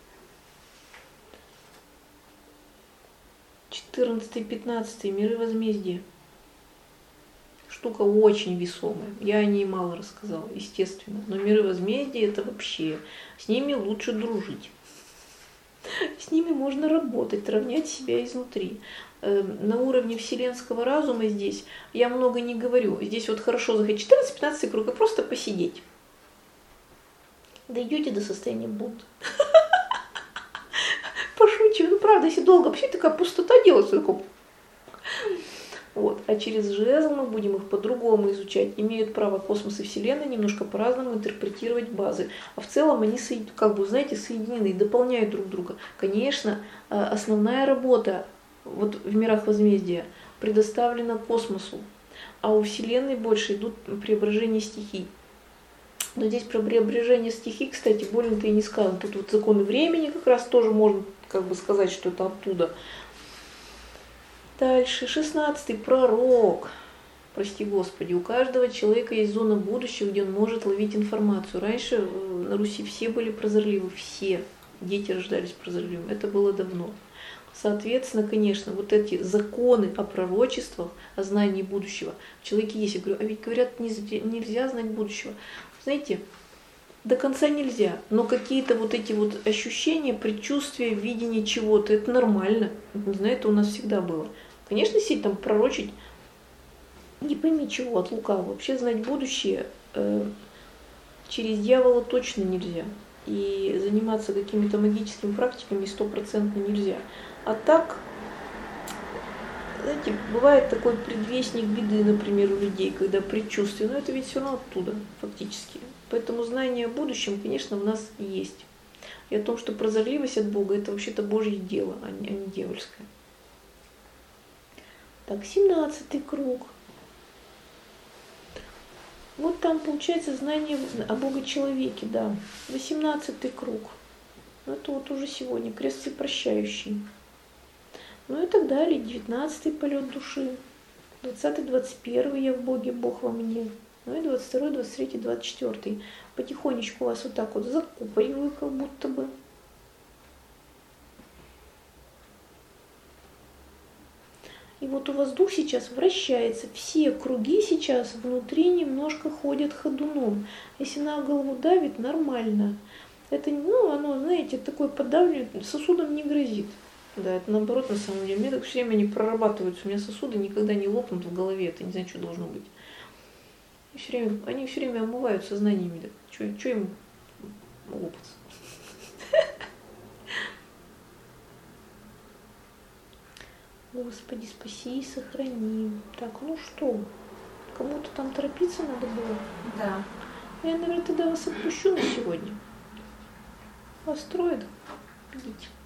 Четырнадцатый, пятнадцатый, миры возмездия. Штука очень весомая. Я о ней мало рассказала, естественно. Но миры возмездия это вообще. С ними лучше дружить. С ними можно работать, равнять себя изнутри. На уровне вселенского разума здесь я много не говорю. Здесь вот хорошо заходить четырнадцать-пятнадцатый круг и просто посидеть. Дойдете до состояния Будды. Пошучу, ну правда, если долго вообще такая пустота делается. Вот. А через жезл мы будем их по-другому изучать. Имеют право космос и Вселенная немножко по-разному интерпретировать базы. А в целом они, как бы, знаете, соединены и дополняют друг друга. Конечно, основная работа вот в мирах возмездия предоставлена космосу, а у Вселенной больше идут преображения стихий. Но здесь про преображение стихий, кстати, больно-то и не сказано. Тут вот законы времени как раз тоже можно как бы сказать, что это оттуда. Дальше, шестнадцатый, пророк. Прости Господи, у каждого человека есть зона будущего, где он может ловить информацию. Раньше на Руси все были прозорливы, все. Дети рождались прозорливыми. Это было давно. Соответственно, конечно, вот эти законы о пророчествах, о знании будущего в человеке есть. Я говорю, а ведь говорят, нельзя знать будущего. Знаете, до конца нельзя, но какие-то вот эти вот ощущения, предчувствия, видение чего-то, это нормально. Не знаю, это у нас всегда было. Конечно, сидеть там пророчить, не пойми чего от лукавого. Вообще знать будущее э, через дьявола точно нельзя. И заниматься какими-то магическими практиками стопроцентно нельзя. А так, знаете, бывает такой предвестник беды, например, у людей, когда предчувствие, но это ведь все равно оттуда, фактически. Поэтому знание о будущем, конечно, в нас есть. И о том, что прозорливость от Бога, это вообще-то Божье дело, а не, а не дьявольское. Так, семнадцатый круг. Вот там получается знание о Бога-человеке, да. восемнадцатый круг. Это вот уже сегодня, крест всепрощающий. Ну и так далее. девятнадцатый полет души. двадцатый, двадцать первый я в Боге, Бог во мне. Ну и двадцать второй, двадцать третий, двадцать четвёртый. Потихонечку вас вот так вот закупориваю, как будто бы. И вот у вас дух сейчас вращается. Все круги сейчас внутри немножко ходят ходуном. Если на голову давит, нормально. Это, ну, оно, знаете, такое подавление сосудом не грозит. Да, это наоборот, на самом деле. Мне так все время они прорабатываются. У меня сосуды никогда не лопнут в голове. Это не знаю, что должно быть. И все время, они все время омывают сознаниями. Что им лопаться? Господи, спаси и сохрани. Так, ну что, кому-то там торопиться надо было? Да. Я, наверное, тогда вас отпущу на сегодня. Вас трое, да? Идите.